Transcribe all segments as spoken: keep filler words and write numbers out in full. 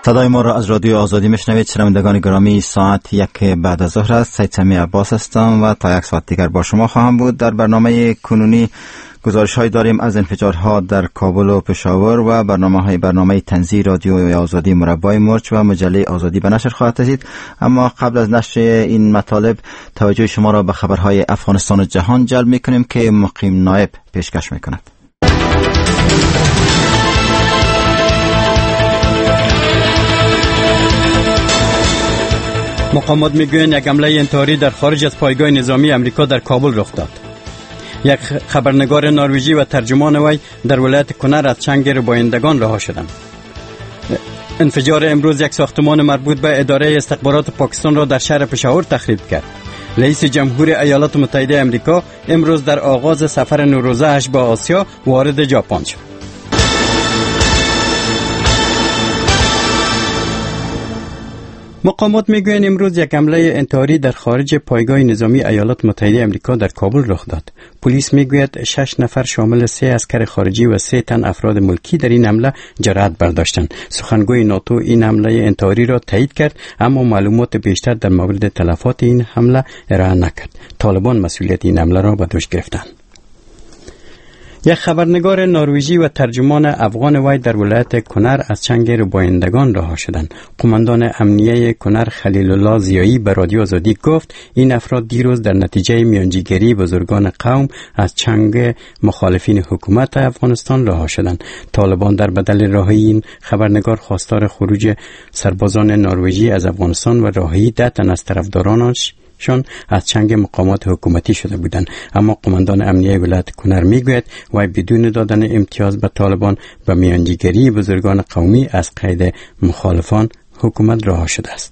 صدای ما را از رادیو آزادی میشنوید. شنوندگان گرامی، ساعت یک بعد از ظهر است. سید سمی عباس هستم و تا یک ساعت دیگر با شما خواهم بود. در برنامه کنونی گزارش های داریم از انفجارها در کابل و پشاور و برنامه های برنامه طنزی رادیو آزادی مربع مرچ و مجله آزادی به نشر خواهد رسید. اما قبل از نشر این مطالب توجه شما را به خبرهای افغانستان و جهان جلب میکنیم که مقیم نایب پیشکش میکند. مقامات میگویند یک حمله انتحاری در خارج از پایگاه نظامی امریکا در کابل رخ داد. یک خبرنگار نروژی و ترجمان وی در ولایت کنر از چنگ ربایندگان رها شدند. انفجار امروز یک ساختمان مربوط به اداره استخبارات پاکستان را در شهر پشاور تخریب کرد. رئیس جمهور ایالات متحده امریکا امروز در آغاز سفر نوروزه‌اش به آسیا وارد ژاپن شد. مقامات میگویند امروز یک حمله انتحاری در خارج پایگاه نظامی ایالات متحده آمریکا در کابل رخ داد. پلیس میگوید شش نفر شامل سه عسکر خارجی و سه تن افراد ملکی در این حمله جرأت برداشتند. سخنگوی ناتو این حمله انتحاری را تایید کرد، اما معلومات بیشتر در مورد تلفات این حمله ارائه نکرد. طالبان مسئولیت این حمله را به دوش گرفتند. یک خبرنگار نروژی و ترجمان افغان وی در ولایت کنر از چنگ ربایندگان رها شدند. قماندان امنیه کنر خلیل الله ضیایی به رادیو آزادی گفت این افراد دیروز در نتیجه میانجیگری بزرگان قوم از چنگ مخالفین حکومت افغانستان رها شدند. طالبان در بدل رهایی این خبرنگار خواستار خروج سربازان نروژی از افغانستان و رهایی ده تن از طرفدارانش شان از چنگ مقامات حکومتی شده بودند. اما قماندان امنیه ولایت کنر میگوید وی بدون دادن امتیاز به طالبان و میانجیگری بزرگان قومی از قید مخالفان حکومت رها شده است.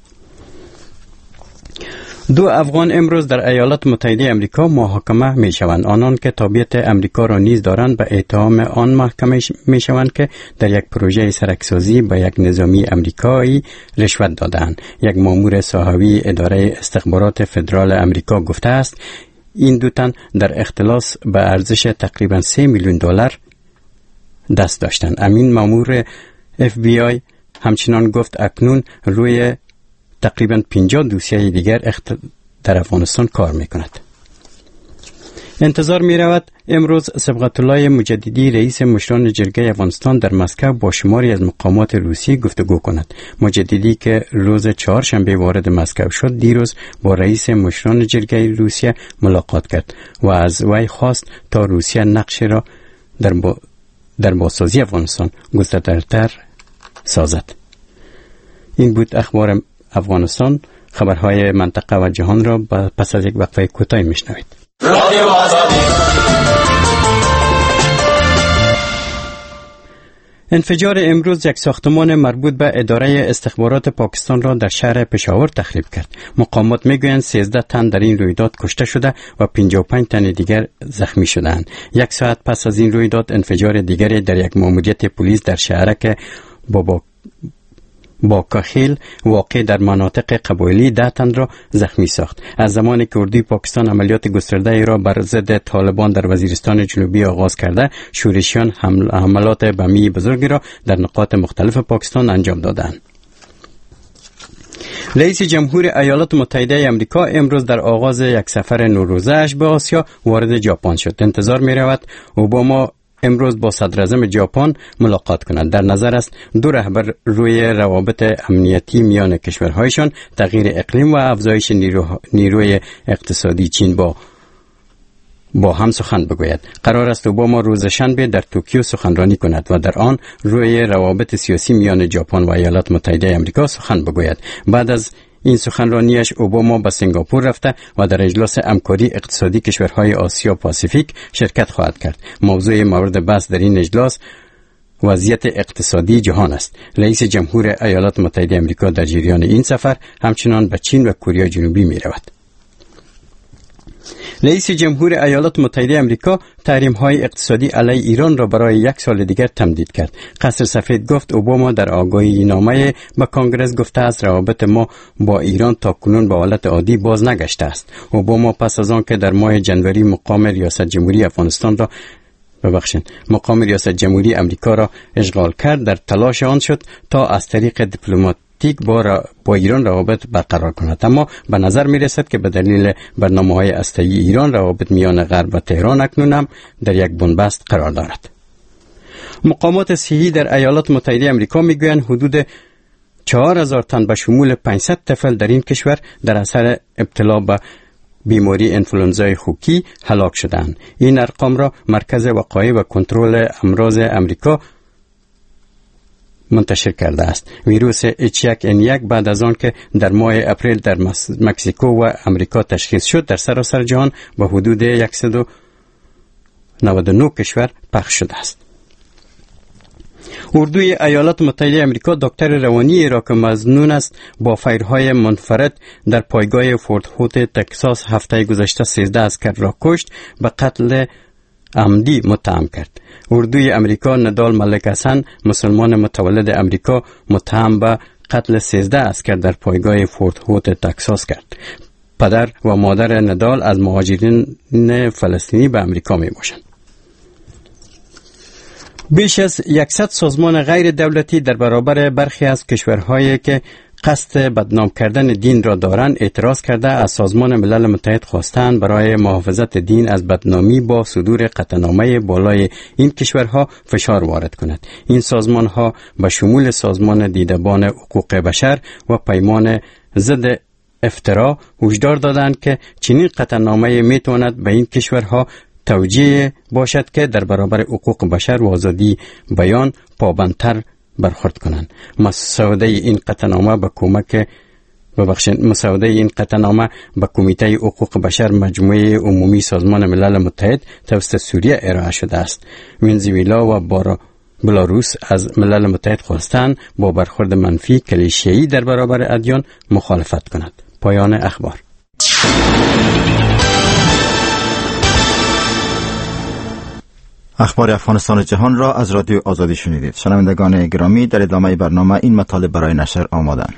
دو افغان امروز در ایالات متحده آمریکا محاکمه می شوند. آنان که تابعیت امریکا را نیز دارند به اتهام آن محکمه می شوند که در یک پروژه سرکسازی به یک نظامی امریکایی رشوت دادند. یک مامور صحوی اداره استخبارات فدرال امریکا گفته است این دو تن در اختلاس به ارزش تقریبا سه میلیون دلار دست داشتند. امین مامور اف بی آی همچنان گفت اکنون روی تقریباً پنجاه دوسیه دیگر در افغانستان کار میکند. انتظار می رود امروز صبغت الله مجددی رئیس مشران جرگه افغانستان در مسکو با شماری از مقامات روسی گفتگو کند. مجددی که روز چهارشنبه وارد مسکو شد دیروز با رئیس مشران جرگه روسیه ملاقات کرد و از وی خواست تا روسیه نقش را در با در بازسازی افغانستان گسترده‌تر سازد. این بود اخبار افغانستان. خبرهای منطقه و جهان را پس از یک وقفه کوتاهی میشنوید. رادیو آزادی. انفجار امروز یک ساختمان مربوط به اداره استخبارات پاکستان را در شهر پشاور تخریب کرد. مقامات میگویند سیزده تن در این رویداد کشته شده و پنجاه و پنج تن دیگر زخمی شدند. یک ساعت پس از این رویداد انفجار دیگری در یک ماموریت پلیس در شهرک بابا با کاخیل واقع در مناطق قبایلی ده تن را زخمی ساخت. از زمانی که اردوی پاکستان عملیات گسترده ای را بر ضد طالبان در وزیرستان جنوبی آغاز کرده، شورشیان حملات بمی بزرگی را در نقاط مختلف پاکستان انجام دادند. رئیس جمهور ایالات متحده آمریکا امروز در آغاز یک سفر نوروزه‌اش به آسیا وارد ژاپن شد. انتظار می رود اوباما امروز با صدر اعظم ژاپن ملاقات کنند. در نظر است دو رهبر روی روابط امنیتی میان کشورهایشان، تغییر اقلیم و افزایش نیرو... نیروی اقتصادی چین با با هم سخن بگوید. قرار است اوباما روز شنبه در توکیو سخنرانی کند و در آن روی روابط سیاسی میان ژاپن و ایالات متحده آمریکا سخن بگوید. بعد از این سخنرانیش اوباما به سنگاپور رفته و در اجلاس همکاری اقتصادی کشورهای آسیا پاسیفیک شرکت خواهد کرد. موضوع مورد بحث در این اجلاس وضعیت اقتصادی جهان است. رئیس جمهور ایالات متحده آمریکا در جریان این سفر همچنان به چین و کره جنوبی می رود. رئیس جمهور ایالات متحده آمریکا تحریم‌های اقتصادی علیه ایران را برای یک سال دیگر تمدید کرد. قصر سفید گفت اوباما در آگاهی نامه به کانگرس گفته است روابط ما با ایران تا کنون به حالت عادی باز نگشته است. اوباما پس از آن که در ماه جنوری مقام ریاست جمهوری افغانستان را ببخشید مقام ریاست جمهوری امریکا را اشغال کرد، در تلاش آن شد تا از طریق دیپلماتیک با, با ایران روابط برقرار کند. اما به نظر می رسد که به دلیل برنامه‌های هسته‌ای ایران روابط میان غرب و تهران اکنون هم در یک بنبست قرار دارد. مقامات صحی در ایالات متحده آمریکا میگویند حدود چهار هزار تن به شمول پانصد طفل در این کشور در اثر ابتلا به بیماری انفلوئنزای خوکی هلاک شدند. این ارقام را مرکز وقایع و کنترل امراض امریکا منتشر کرده است. ویروس اچ یک ان یک بعد از آن که در ماه اپریل در مکزیکو و امریکا تشخیص شد، در سراسر جهان به حدود صد و نود و نه کشور پخش شده است. اردوی ایالات متحده آمریکا دکتر روانی را که مظنون است با فایرهای منفرد در پایگاه فورت هوت تگزاس هفته گذشته سیزده عسکر را کشت، به قتل عمدی متهم کرد. اردوی امریکا ندال ملک حسن، مسلمان متولد امریکا، متهم به قتل سیزده عسکر در پایگاه فورت هوت تگزاس کرد. پدر و مادر ندال از مهاجرین فلسطینی به امریکا می باشند. بیش از صد سازمان غیر دولتی در برابر برخی از کشورهایی که قصد بدنام کردن دین را دارند اعتراض کرده از سازمان ملل متحد خواستند برای محافظت دین از بدنامی با صدور قطعنامه بالای این کشورها فشار وارد کند. این سازمانها به شمول سازمان دیدبان حقوق بشر و پیمان ضد افترا هشدار دادند که چنین قطعنامه میتواند به این کشورها توجیه باشد که در برابر حقوق بشر و آزادی بیان پابندتر برخورد کنند. مسوده این قطعنامه به کمک ببخشید مسوده این قطعنامه به کمیته حقوق بشر مجموعه عمومی سازمان ملل متحد توسط سوریه ارائه شده است. ونزوئلا و بارا بلاروس از ملل متحد خواستند با برخورد منفی کلیشه‌ای در برابر ادیان مخالفت کند. پایان اخبار. اخبار افغانستان و جهان را از رادیو آزادی شنیدید. شنوندگان گرامی، در ادامه برنامه این مطالب برای نشر آمادند.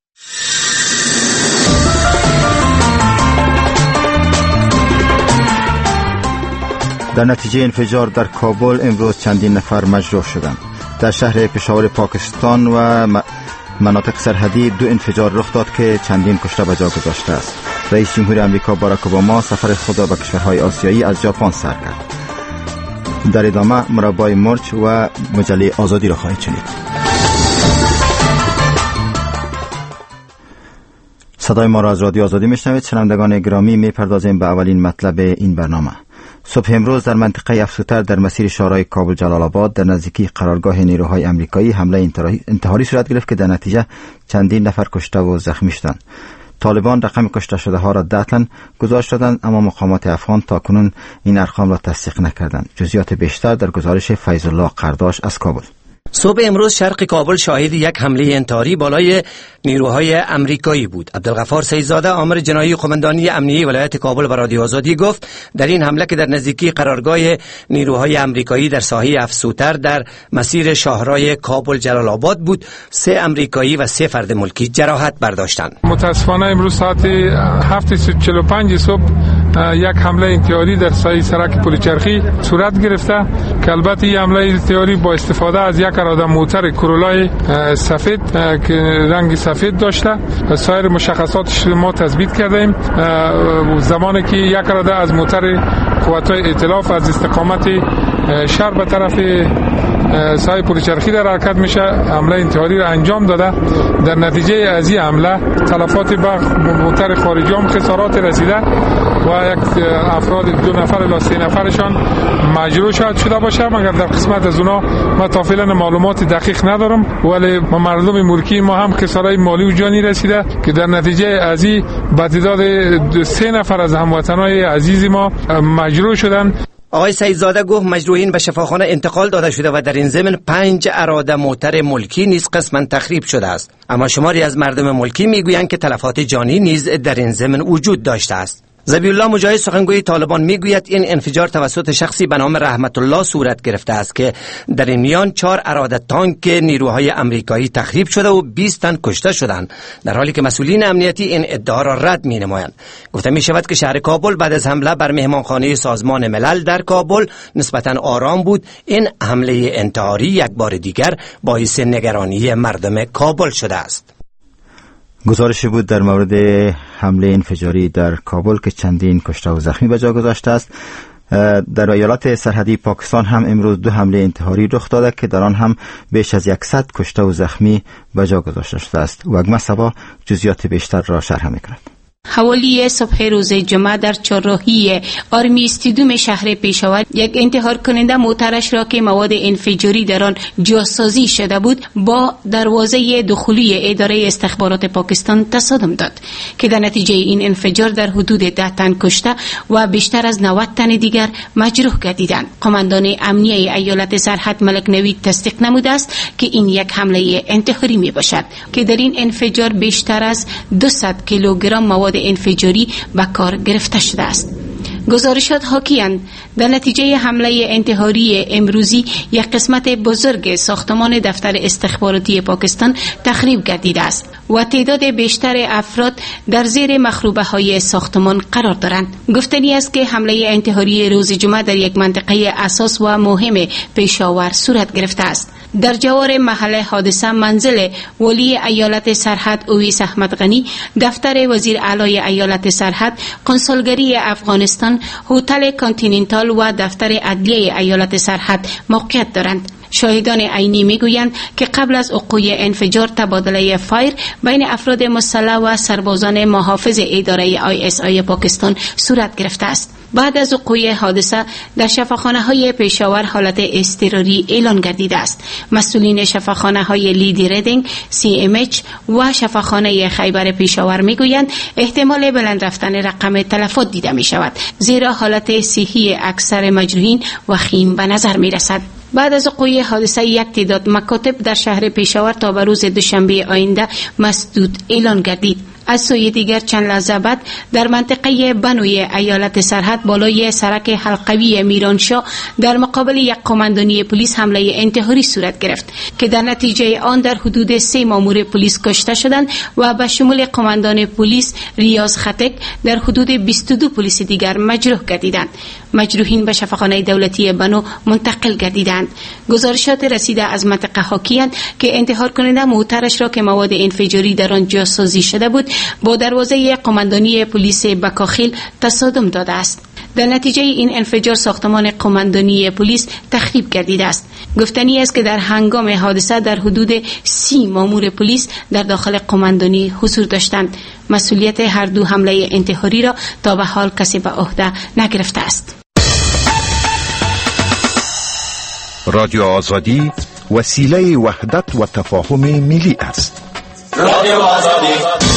در نتیجه انفجار در کابل امروز چندین نفر مجروح شدند. در شهر پشاور پاکستان و مناطق سرحدی دو انفجار رخ داد که چندین کشته به جا گذاشته است. رئیس جمهور آمریکا باراک اوباما سفر خود را به کشورهای آسیایی از ژاپن سر کرد. در ادامه مربای مرچ و مجله آزادی را خواهید شنید. صدای ما را از رادیو آزادی میشنوید. شنوندگان گرامی، میپردازیم به اولین مطلب این برنامه. صبح امروز در منطقه افسوتر در مسیر شهرهای کابل جلال آباد در نزدیکی قرارگاه نیروهای آمریکایی حمله انتحاری صورت گرفت که در نتیجه چندین نفر کشته و زخمی شدند. طالبان رقم کشته شده ها را ده تن گزارش دادند، اما مقامات افغان تاکنون این ارقام را تصدیق نکردند. جزئیات بیشتر در گزارش فیض الله قرداش از کابل. صبح امروز شرق کابل شاهد یک حمله انتحاری بالای نیروهای امریکایی بود. عبدالغفار سیدزاده، آمر جنایی قماندانی امنیه ولایت کابل به رادیو آزادی گفت در این حمله که در نزدیکی قرارگاه نیروهای امریکایی در ساحه افسوتر در مسیر شاهرای کابل جلال آباد بود، سه امریکایی و سه فرد ملکی جراحت برداشتند. متاسفانه امروز ساعت هفت و چهل و پنج صبح یک حمله انتحاری در ساحه سرک پلچرخی صورت گرفته که البته این حمله انتحاری با استفاده از یک اراده موتر کرولای سفید که رنگ سفید داشته سایر مشخصاتش ما تثبیت کردیم. زمانی که یک اراده از موتر قوت‌های ائتلاف از استقامت شهر به طرف ساحه پلچرخی در حرکت میشه حمله انتحاری را انجام داده. در نتیجه از این حمله تلفات به موتر خارجی هم خسارات رسیده و یک افراد دو نفر الی سه نفرشان مجروح شاید شده باشه، مگر در قسمت از اونا ما تا فعلا معلومات دقیق ندارم، ولی ما مردم ملکی ما هم خسارات مالی و جانی رسیده که در نتیجه از این به تعداد سه نفر از هموطنان عزیز ما مجروح شدن. آقای سیدزاده گفت مجروحین به شفاخانه انتقال داده شده و در این ضمن پنج اراده موتر ملکی نیز قسما تخریب شده است، اما شماری از مردم ملکی میگویند که تلفات جانی نیز در این ضمن وجود داشته است. ذبیح الله مجاهد سخنگوی طالبان میگوید این انفجار توسط شخصی به نام رحمت الله صورت گرفته است که در این میان چهار اراده تانک نیروهای امریکایی تخریب شده و بیست تن کشته شدند، در حالی که مسئولین امنیتی این ادعا را رد می نمایند. گفته می شود که شهر کابل بعد از حمله بر مهمانخانه سازمان ملل در کابل نسبتاً آرام بود. این حمله انتحاری یک بار دیگر باعث نگرانی مردم کابل شده است. گزارشی بود در مورد حمله انفجاری در کابل که چندین کشته و زخمی به جا گذاشته است. در ایالات سرحدی پاکستان هم امروز دو حمله انتحاری رخ داده که در آن هم بیش از صد کشته و زخمی به جا گذاشته شده است. وگمه صبا جزئیات بیشتر را شرح می‌کند. حوالی صبح روز جمعه در چهارراهی آرمی استیدیوم شهر پشاور یک انتحار کننده موترش را که مواد انفجاری در آن جاسازی شده بود با دروازه دخولی اداره استخبارات پاکستان تصادم داد که در نتیجه این انفجار در حدود ده تن کشته و بیشتر از نود تن دیگر مجروح گردیدند. قماندان امنیه ایالت سرحد ملک نوید تصدیق نموده است که این یک حمله انتحاری می باشد که در این انفجار بیشتر از دویست کیلوگرم مواد انفجاری به کار گرفته شده است. گزارشات حاکی‌اند در نتیجه حمله انتحاری امروزی یک قسمت بزرگ ساختمان دفتر استخباراتی پاکستان تخریب گردیده است و تعداد بیشتر افراد در زیر مخروبه های ساختمان قرار دارند. گفتنی است که حمله انتحاری روز جمعه در یک منطقه اساس و مهم پشاور صورت گرفته است. در جوار محل حادثه منزل ولی ایالت سرحد اویس احمد غنی، دفتر وزیر اعلی ایالت سرحد، کنسولگری افغانستان، هتل کانتیننتال و دفتر عدلیه ایالت سرحد موقعیت دارند. شاهدان عینی میگویند که قبل از وقوع انفجار تبادله فایر بین افراد مسلح و سربازان محافظ اداره آی اس آی پاکستان صورت گرفته است. بعد از وقوع حادثه در شفاخانه های پشاور حالت اضطراری اعلان گردیده است. مسئولین شفاخانه های لیدی ریدینگ، سی ام اچ و شفاخانه خیبر پشاور میگویند احتمال بلند رفتن رقم تلفات دیده می شود، زیرا حالت صحی اکثر مجروحین وخیم به نظر می رسد. بعد از وقوع حادثه یک تعداد مکاتب در شهر پشاور تا به روز دوشنبه آینده مسدود اعلان گردید. از سوی دیگر چند لحظه بعد در منطقه بنوی ایالت سرحد بالای سرک حلقوی میرانشاه در مقابل یک قماندانی پلیس حمله انتحاری صورت گرفت که در نتیجه آن در حدود سه مامور پلیس کشته شدند و به شمول قماندان پلیس ریاض خطک در حدود بیست و دو پلیس دیگر مجروح گردیدند. مجروحین به شفاخانه دولتی بنو منتقل گردیدند. گزارشات رسیده از منطقه حاکی‌اند که انتحار کننده موترش را که مواد انفجاری در آن جاسازی شده بود با دروازه قماندانی پلیس بکاخیل تصادم داده است. در نتیجه این انفجار ساختمان قماندانی پلیس تخریب گردیده است. گفتنی است که در هنگام حادثه در حدود سی مامور پلیس در داخل قماندانی حضور داشتند. مسئولیت هر دو حمله انتحاری را تا به حال کسی به عهده نگرفته است. رادیو آزادی وسیله وحدت و تفاهم ملی است. رادیو آزادی.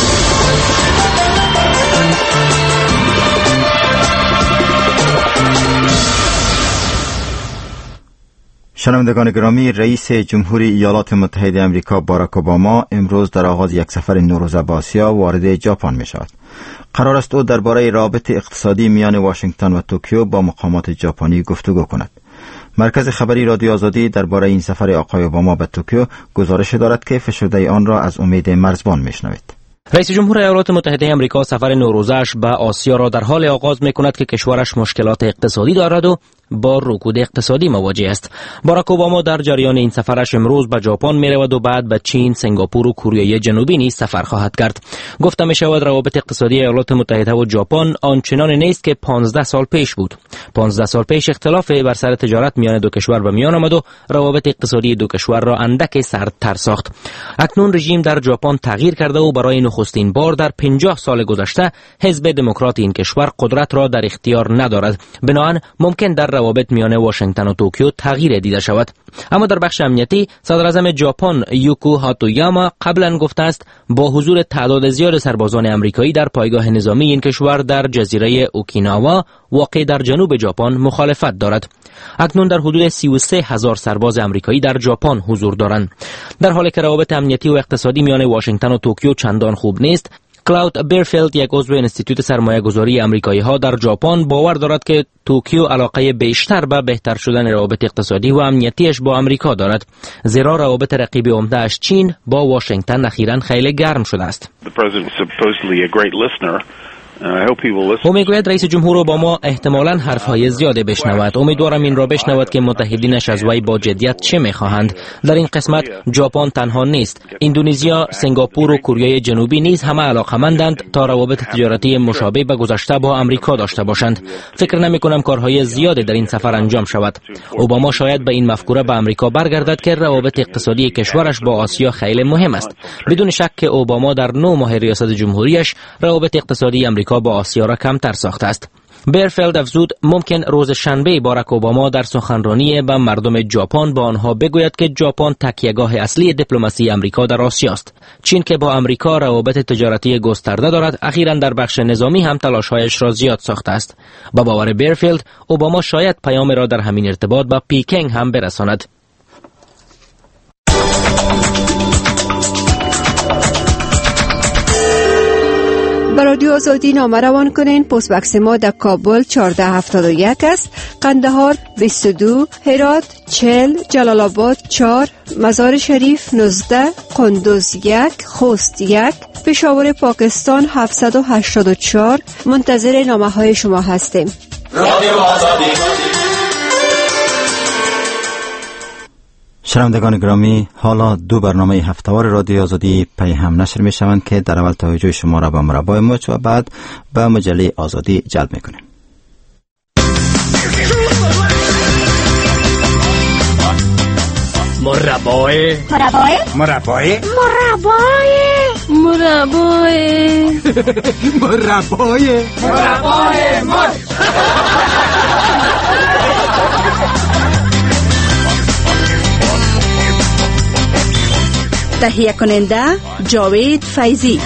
شنوندگان گرامی، رئیس جمهوری ایالات متحده آمریکا باراک اوباما امروز در آغاز یک سفر نوروزه به آسیا وارد ژاپن می شود. قرار است او درباره رابط اقتصادی میان واشنگتن و توکیو با مقامات ژاپنی گفتگو کند. مرکز خبری رادیو آزادی درباره این سفر آقای اوباما به توکیو گزارش دارد که فشرده آن را از امید مرزبان میشنوید. رئیس جمهور ایالات متحده آمریکا سفر نوروزش به آسیا را در حال آغاز می‌کند که کشورش مشکلات اقتصادی دارد و با رکود اقتصادی مواجه است. باراک اوباما در جریان این سفرش امروز به ژاپن می‌رود و بعد به چین، سنگاپور و کره جنوبی نیز سفر خواهد کرد. گفته می‌شود روابط اقتصادی ایالات متحده و ژاپن آنچنان نیست که پانزده سال پیش بود. پانزده سال پیش اختلاف بر سر تجارت میان دو کشور به میان آمد و روابط اقتصادی دو کشور را اندک سردتر ساخت. اکنون رژیم در ژاپن تغییر کرده و برای نخستین بار در پنجاه سال گذشته حزب دموکرات این کشور قدرت را در اختیار ندارد. بنابراین ممکن در روابط میان واشنگتن و توکیو تغییر دیده شود. اما در بخش امنیتی صدر اعظم ژاپن یوکو هاتویاما قبلا گفته است با حضور تعداد زیاد سربازان آمریکایی در پایگاه نظامی این کشور در جزیره اوکیناوا واقع در جنوب ژاپن مخالفت دارد. اکنون در حدود سی و سه هزار سرباز آمریکایی در ژاپن حضور دارند. در حالی که روابط امنیتی و اقتصادی میان واشنگتن و توکیو چندان خوب نیست، کلاود بیرفیلد، یک عضو انستیتوت سرمایه گذاری امریکایی ها در ژاپن، باور دارد که توکیو علاقه بیشتر به بهتر شدن روابط اقتصادی و امنیتیش با امریکا دارد، زیرا روابط رقیب عمده‌اش چین با واشنگتن اخیراً خیلی گرم شده است. او میگوید رئیس جمهور اوباما احتمالاً حرفهای زیاده بشنود. امیدوارم این را بشنود که متحدینش از وی با جدیت چه میخواهند. در این قسمت ژاپن تنها نیست. اندونزیا، سنگاپور و کره جنوبی نیز همه علاقه‌مندند تا روابط تجارتی مشابه به گذشته با امریکا داشته باشند. فکر نمی‌کنم کارهای زیاده در این سفر انجام شود. اوباما شاید به این مفکوره به امریکا برگردد که روابط اقتصادی کشورش با آسیا خیلی مهم است. بدون شک که اوباما در نه ماه ریاست جمهوریش روابط اقتصادی امریکا با آسیا را کمتر ساخته است. بیرفیلد افزود ممکن روز شنبه باراک اوباما در سخنرانی به مردم ژاپن با آنها بگوید که ژاپن تکیهگاه اصلی دیپلماسی امریکا در آسیا است. چین که با امریکا روابط تجارتی گسترده دارد، اخیراً در بخش نظامی هم تلاش‌هایش را زیاد ساخته است. با باور بیرفیلد، اوباما شاید پیام را در همین ارتباط با پیکینگ هم برساند. به رادیو آزادی نامه روان کنین. پست بکس ما در کابل چهارده هفتاد و یک است، قندهار بیست و دو، هرات چهل، جلال آباد چهار، مزار شریف نوزده، قندوز یک، خوست یک، پشاور پاکستان هفتصد و هشتاد و چهار. منتظر نامه های شما هستیم. رادیو آزادی. شنوندگان گرامی، حالا دو برنامه هفته‌وار رادیو آزادی پی هم نشر می شوند که در اول توجه شما را به مربای موج و بعد به مجله آزادی جلب می کنیم. مربای مربای مربای مربای مربای مربای مربای موج. تهیه کننده جاوید فیضی.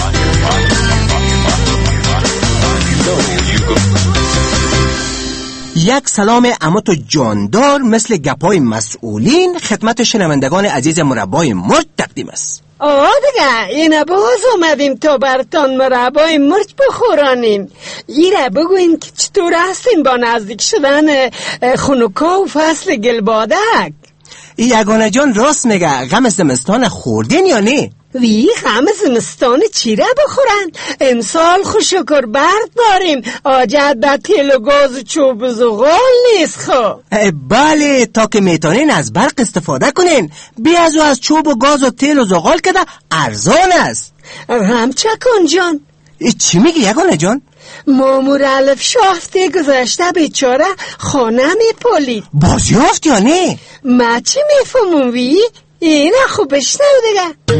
یک سلام اماتو جاندار مثل گپای مسئولین خدمت شنوندگان عزیز مربای مرچ تقدیم است. آه دیگه اینه باز اومدیم تا برتان مربای مرچ بخورانیم. ایره بگوین که چطور هستین با نزدیک شدن خنوکا و فصل گلبادک؟ یگانه جان راست میگه، غم زمستان خوردین یا نه؟ وی غم زمستان چیره بخورن؟ امسال خوشکر برد داریم، آجت به تیل و گاز و چوب و زغال نیست. خو بله، تا که میتونین از برق استفاده کنین. بیازو از چوب و گاز و تیل و زغال که ده ارزان است. همچکن جان. چی میگی یگانه جان؟ مامور الف شافته گذاشته بیچاره خانه میپولید. بازیافت یا نه؟ ما چی میفهمون وی؟ اینه خوب بشنو دیگه.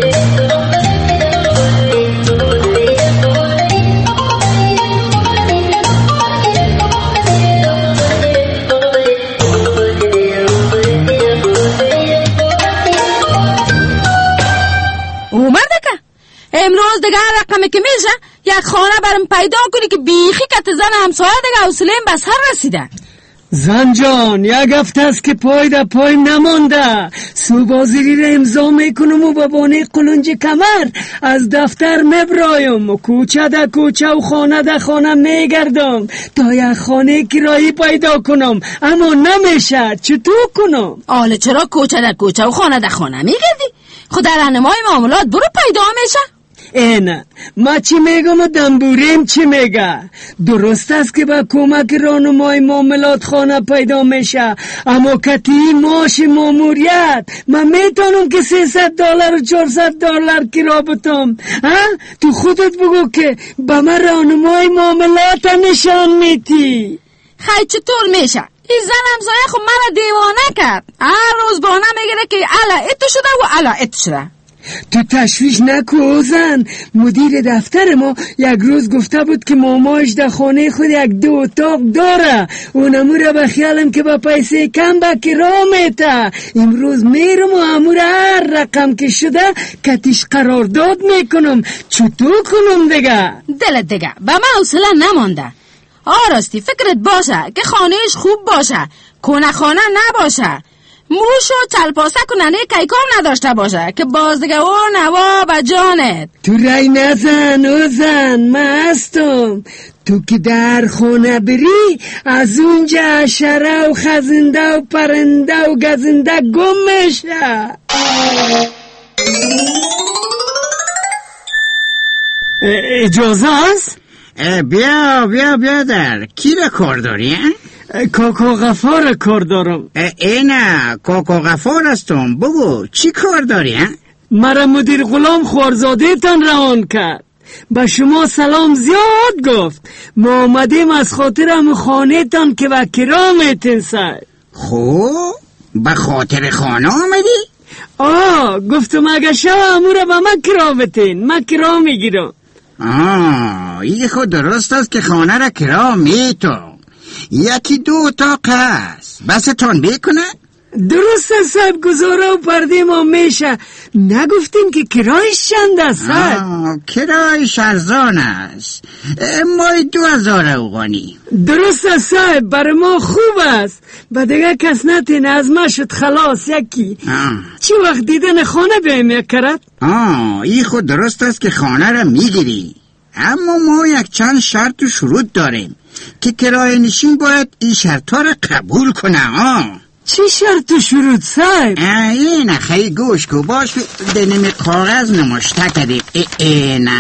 اومده که امروز دیگه رقمی که میشه یک خانه برم پیدا کنی که بیخی کت زن همسایه دیگه حوصله‌ام به سر رسیده. زن جان یک هفته است که پای در پای نمانده. سوبازیری را امضا میکنم و با بانه قلنج کمر از دفتر مبرایم و کوچه در کوچه و خانه در خانه میگردم تا یک خانه کرایی پیدا کنم، اما نمیشه. چطور کنم؟ آله چرا کوچه در کوچه و خانه در خانه میگردی؟ خود در رهنمای معاملات برو پیدا میشه. اینه ما چی میگم و دنبوریم چی میگه. درست است که با کمک راهنمای معاملات خانه پیدا میشه، اما کتی معاش ماموریت من میتونم که سیصد دلار و چهارصد دلار کرا بتم. ها تو خودت بگو که با من راهنمای معاملات نشان میتی. خیلی چطور میشه؟ این زن همسایه خب من دیوانه کرد. هر روز بانه میگیره که الا اتو شده و الا اتو شده. تو تشویش نکو زن. مدیر دفتر ما یک روز گفته بود که ماماش در خانه خود یک دو اتاق داره. اونمو را به خیالم که با پیسه کم با کرا میته. امروز میرم و امور هر رقم که شده کتیش قرارداد میکنم. چطور کنم دیگه؟ دلت دیگه با من حوصله نمانده. آراستی فکرت باشه که خانهش خوب باشه، کنه خانه نباشه. موش و چلپاسک و ننه کیکام نداشته باشه که بازدگه و نوا و جانت. تو رای نزن و زن، من هستم. تو که در خونه بری از اونجا حشره و خزنده و پرنده و گزنده گم میشه. اجازه هست؟ بیا بیا بیا در کی را کار داری؟ کاکا غفار کار دارم. اینه کاکا غفار هستم، بگو چی کار داری؟ مرا مدیر غلام خوارزاده تان روان کرد، به شما سلام زیاد گفت. ما آمدیم از خاطر هم خانه تان که به کرامتن سر. خوب به خاطر خانه آمدی؟ آه گفتم اگه شو امورا به من کرامتن، من کرام میگیرم. آه این خود درست است که خانه را کرام میتون. یکی دو اتاق هست، بس تان بکنه؟ درست است صاحب، گزاره و پرده ما میشه. نگفتیم که کرایش چند است صاحب؟ کرایش ارزان است، مای دو هزار اوغانی. درست است صاحب، برای ما خوب است. با دیگه کس نتین از ما شد خلاص یکی. آه. چی وقت دیدن خانه بهم یکرد؟ آه این خود درست است که خانه را میگیری، اما ما یک چند شرط و شروط داریم که کرایه نشین باید این شرط ها را قبول کنه. آه چی شرط و شروط صاحب؟ این خیلی گوش کو باش دنیم کاغذ نماشته کردیم. این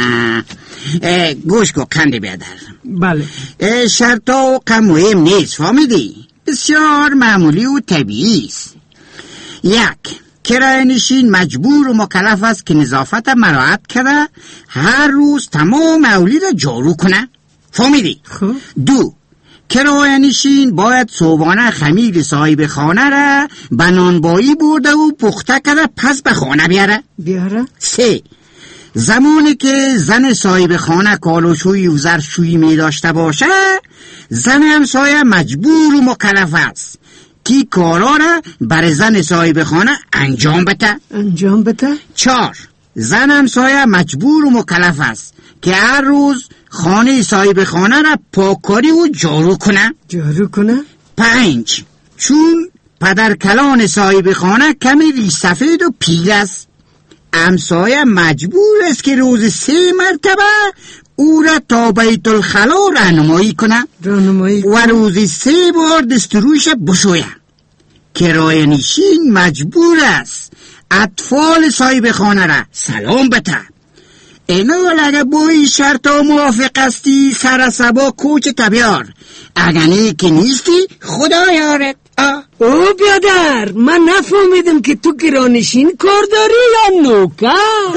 گوش کو کنده بیادر. بله. شرط ها و مهم نیست، فهمیدی؟ بسیار معمولی و طبیعی است. یک، کرایه نشین مجبور و مکلف است که نظافت مراعات کرده هر روز تمام اولی را جارو کنه، فهمیدی؟ خب. دو، کرایه نشین باید صبحانه خمیر صاحب خانه را به نانبایی برده و پخته کرده پس به خانه بیاره. بیاره. سه، زمانی که زن صاحب خانه کالوشویی و ظرفشویی می داشته باشه، زن همسایه مجبور و مکلف است که کارا را برای زن صاحب خانه انجام بده. انجام بده. چهار، زن همسایه مجبور و مکلف است که هر روز خانه صاحب خانه را پاکاری و جارو کنه. جارو کنه. پنج، چون پدر کلان صاحب خانه کمی ریش سفید و پیر است، همسایه مجبور است که روز سه مرتبه او را تا بیت الخلا راهنمایی کنه راهنمایی و روز سه بار دستروش بشویه. کرایه نشین مجبور است اطفال صاحب خانه را سلام بده. اینا اگه با این شرط ها موافق استی سر سبا کوچ تبیار، اگه نه که نیستی خدا یارت. او بیادر، من نفهمیدم که تو کرانشین کار داری یا نوکر.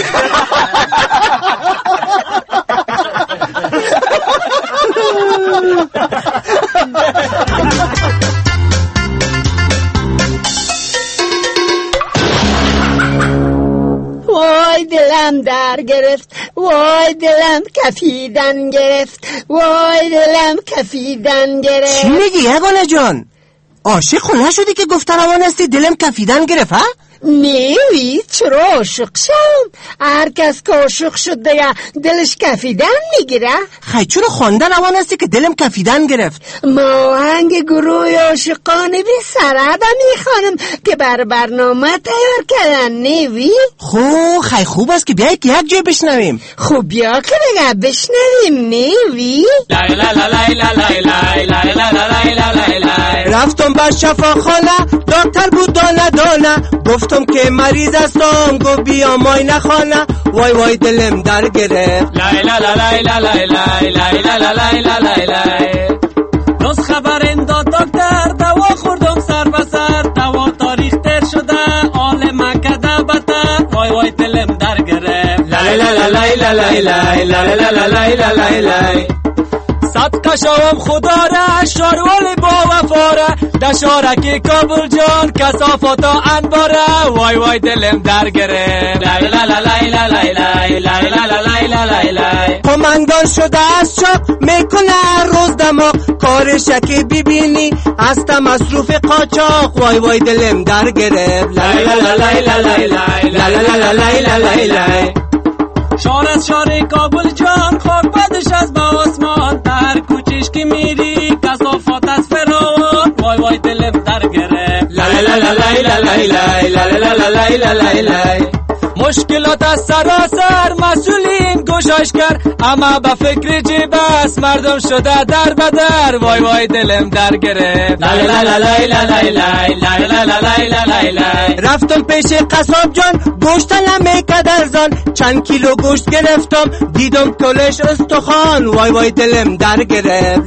وای دلم در گرفت، وای دلم کفیدن گرفت، وای دلم کفیدن گرفت. چی میگی یگانه جان؟ عاشق خونه شدی که گفته روان هستی دلم کفیدن گرفت ها؟ نیوی چرا عاشق شم؟ هر کس که عاشق شد دیگه دلش کفیدن میگیره. خیلی چرا خوانده روان هستی که دلم کفیدن گرفت؟ ما آهنگ گروه عاشقانه بی سرده میخوانم که بر برنامه تیار کردن. نیوی خو خیلی خوب است که بیایی که یک جای بشنویم. خب بیا که دیگه بشنویم. نیوی لای لای لای لای لای لای لای لای لای. رفتم به شفاخانه، دکتر بود دانه دانه، گفتم که مریض هستم، گفت بیا ماینه خانه. وای وای دلم در گرفت. لای لای لای لای لای لای لای لای لای لای. روز خبرم داد دکتر، دوا خوردم سر به سر، دوا تاریخ تر شده، حال من کده بتر. وای وای دلم در گرفت. لای لای لای لای لای لای لای لای لای لای. صدقه شوم خدا را، شاروال با وفاره، دشارکی کابل جان کسافتا انباره. وای وای دلم در گرفت. لای لای لای لای لای لای لای لای لای. کمانگان شده از چاق میکنه روز دماغ، کارشکی ببینی هسته مصروف قاچاق. وای وای دلم در گرفت. لای لای لای لای لای لای لای لای. شار از شار کابل جان، خاک بدش از با آسمان، در کوچش که میری کسافات از فراوان. وای وای دلم در گرفت. لای مشکلات از سراسر مسئولین گشایش کرد، اما به فکر جیب است مردم شده در بدر. وای وای دلم در گرفت. رفتم پیش قصاب جان گوشت لمه کدرزان، چند کیلو گوشت گرفتم دیدم طولش استخوان. وای وای دلم در گرفت.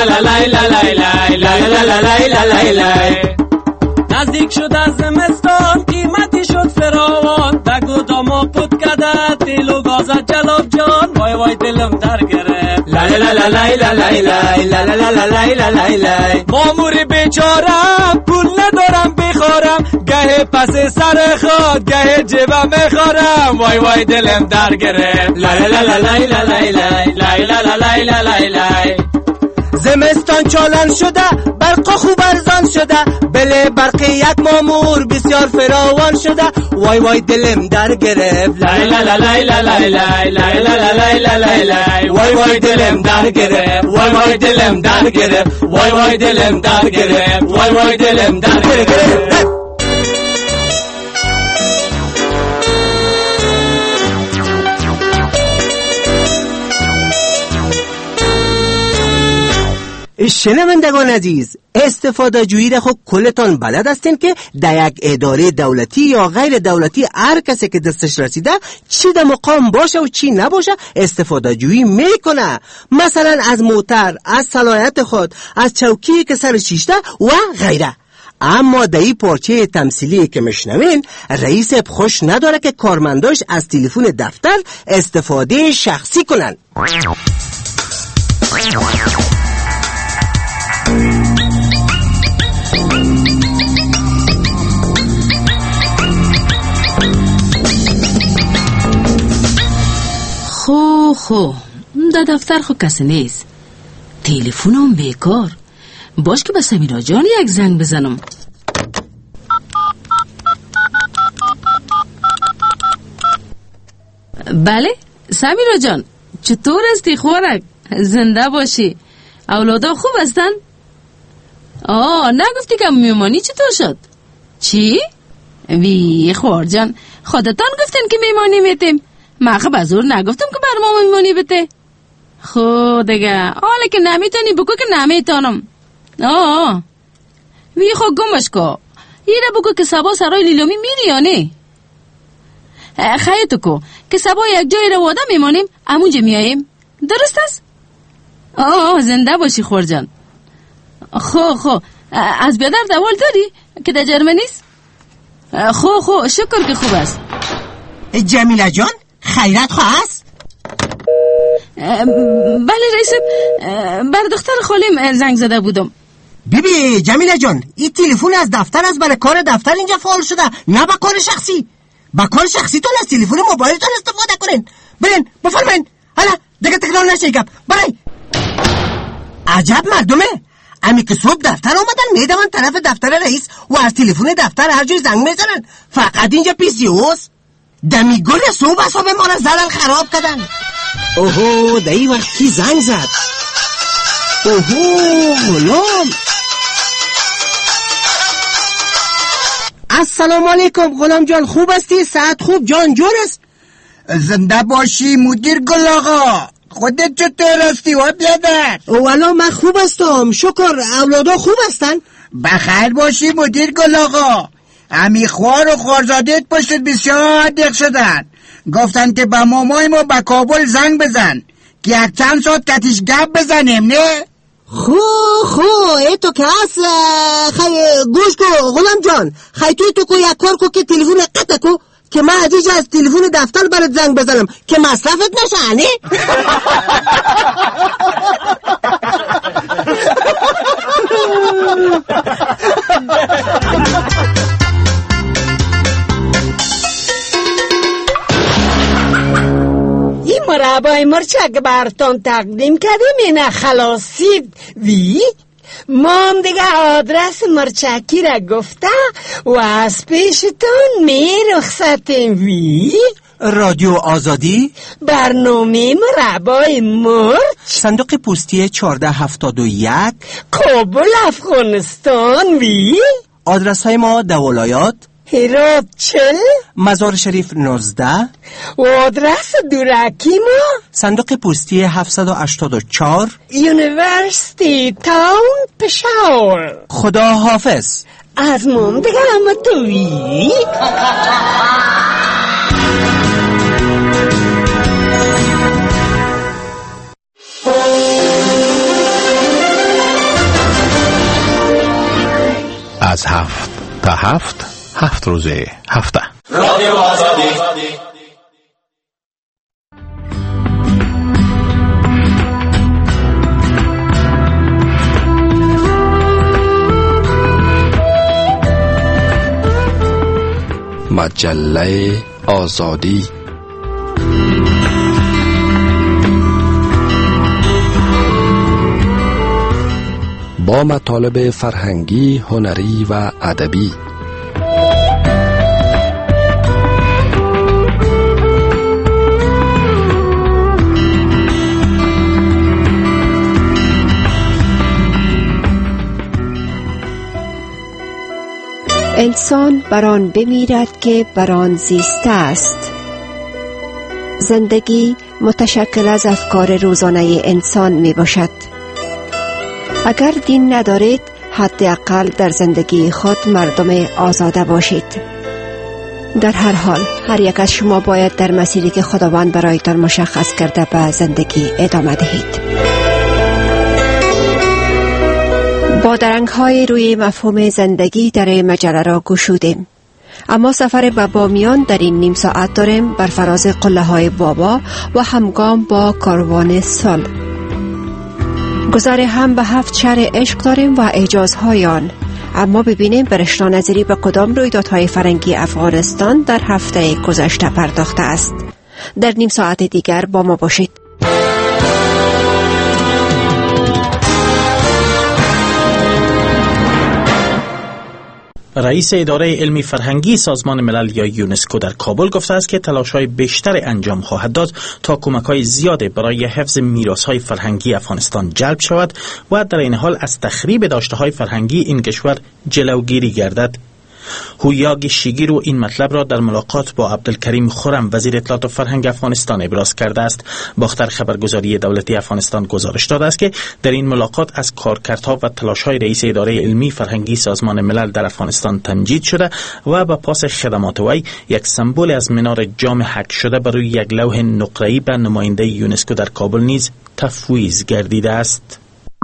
نزدیک شد از زمستان قیمتی شد فراوان، در گوداما پود کده تیل و گاز جلاب جان. وای وای دلم در گرفت. ماموری بیچارم پول ندارم بخورم، گه پس سر خود گه جیبم میخورم. وای وای دلم در گرفت. زمستان چالان شده برق خوب ارزان شده، بله برق یک مامور بسیار فراوان شده. وای وای دلم در گرفت. وای وای دلم در گرفت. وای وای دلم در گرفت. وای وای دلم در گرفت. وای وای دلم در گرفت. شنوندگان عزیز، استفاده جویی را خود کلتان بلد هستین که در یک اداره دولتی یا غیر دولتی هر کسی که دستش رسیده چی در مقام باشه و چی نباشه استفاده جویی میکنه. مثلا از موتر، از صلاحیت خود، از چوکی که سر شیشته و غیره. اما در این پارچه تمثیلی که میشنوین رئیس خوش نداره که کارمنداش از تلفن دفتر استفاده شخصی کنن. خو خو در دفتر خو کسی نیست، تلفنم بیکار. باش که به سمیرا جان یک زنگ بزنم. بله سمیرا جان، چطور هستی خورک؟ زنده باشی. اولادا خوب هستن؟ آه نگفتی که میمانی چطور شد؟ چی؟ وی خور جان، خودتان گفتن که میمانی میتیم. من خب از اون نگفتم که بر ما میمانی بته. خود دیگه حالا که نمیتونی بگو که نمیتونم. آه وی خب گمش کو. یه را بگو که سبا سرای لیلامی میری یا نه؟ خیلی کو که سبا یک جای رو واده میمانیم امونجا میاییم. درست است؟ آه زنده باشی خور جان. خو خو از بیادر دوال داری که در جرمنی است؟ خو خو شکر که خوب است. جمیله جان خیرت خواه است؟ بله رئیسم، بر دختر خالیم زنگ زده بودم. بیبی جمیله جان، این تلفن از دفتر از برای کار دفتر اینجا فعال شده، نه با کار شخصی. با کار شخصی تون از تلفن موبایلتون استفاده کنین. برین بفرمین. حالا دیگه تکرار نشه گپ. برای عجب مردمه. امی که صبح دفتر آمدن میدون طرف دفتر رئیس و از تلفن دفتر هر جای زنگ میزنن. فقط اینجا پیسی اوست. دمی گل صبح صبح ما را زدن خراب کردن. اوهو در این وقت کی زنگ زد؟ اوهو غلام. السلام علیکم غلام جان، خوب هستی؟ ساعت خوب جان جور است؟ زنده باشی مدیر گل آقا. خودت چطور هستی و بیادر؟ والا من خوب هستم شکر. اولادا خوب هستن؟ بخیر باشی مدیر گل آقا. امی خوار و خوارزادت پشت بسیار دق شدن. گفتن که با مامای ما به کابل زنگ بزن که یک چند ساعت کتیش گپ بزنیم نه؟ خو خو ای تو که هست خی گوش کو غلام جان. خی توی تو کو یک کار کو که تلفون قطع کو که من عزیز از تلفون دفتر برات زنگ بزنم که مصرفت نشه نه؟ این مربای مرچک براتون تقدیم کردیم. اینه خلاصید وی ما هم دیگه آدرس مرچکی را گفته و از پیشتون می رخصتیم. وی رادیو آزادی، برنامه مربای مرچ، صندوق پستی چهارده هفتاد و یک، کابل افغانستان. وی آدرس های ما در ولایات هرات چل، مزار شریف نوزده و آدرس دورکی ما صندوق پستی هفتصد و هشتاد و چهار یونیورسیتی تاون پشاور. خدا حافظ. از من دیگه همه تویی. از هفت تا هفت هفت روزه هفته رادیو آزادی. مجله آزادی. با مطالب فرهنگی، هنری و ادبی. انسان بران بمیرد که بران زیسته است. زندگی متشکل از افکار روزانه انسان می باشد. اگر دین ندارید، حداقل در زندگی خود مردم آزاده باشید. در هر حال هر یک از شما باید در مسیری که خداوند برایتان مشخص کرده به زندگی ادامه دهید. با درنگ‌های روی مفهوم زندگی در مجله را گشودیم. اما سفر به بامیان در این نیم ساعت داریم بر فراز قله‌های بابا و همگام با کاروان سال. گذار هم به هفت شهر عشق داریم و اعجازهای آن. اما ببینیم برشنا نظری به کدام رویدادهای فرهنگی افغانستان در هفته گذشته پرداخته است. در نیم ساعت دیگر با ما باشید. رئیس اداره علمی فرهنگی سازمان ملل یا یونسکو در کابل گفته است که تلاش‌های بیشتر انجام خواهد داد تا کمک‌های زیاد برای حفظ میراث‌های فرهنگی افغانستان جلب شود و در این حال از تخریب داشته‌های فرهنگی این کشور جلوگیری گردد. هویاگی شیگیرو این مطلب را در ملاقات با عبدالکریم خرم وزیر اطلاعات و فرهنگ افغانستان ابراز کرده است. باختر خبرگزاری دولتی افغانستان گزارش داده است که در این ملاقات از کارکردها و تلاش‌های رئیس اداره علمی فرهنگی سازمان ملل در افغانستان تمجید شده و با پاس خدمات وی یک سمبل از منار جام حک شده بر روی یک لوح نقره‌ای به نماینده یونسکو در کابل نیز تفویض گردیده است.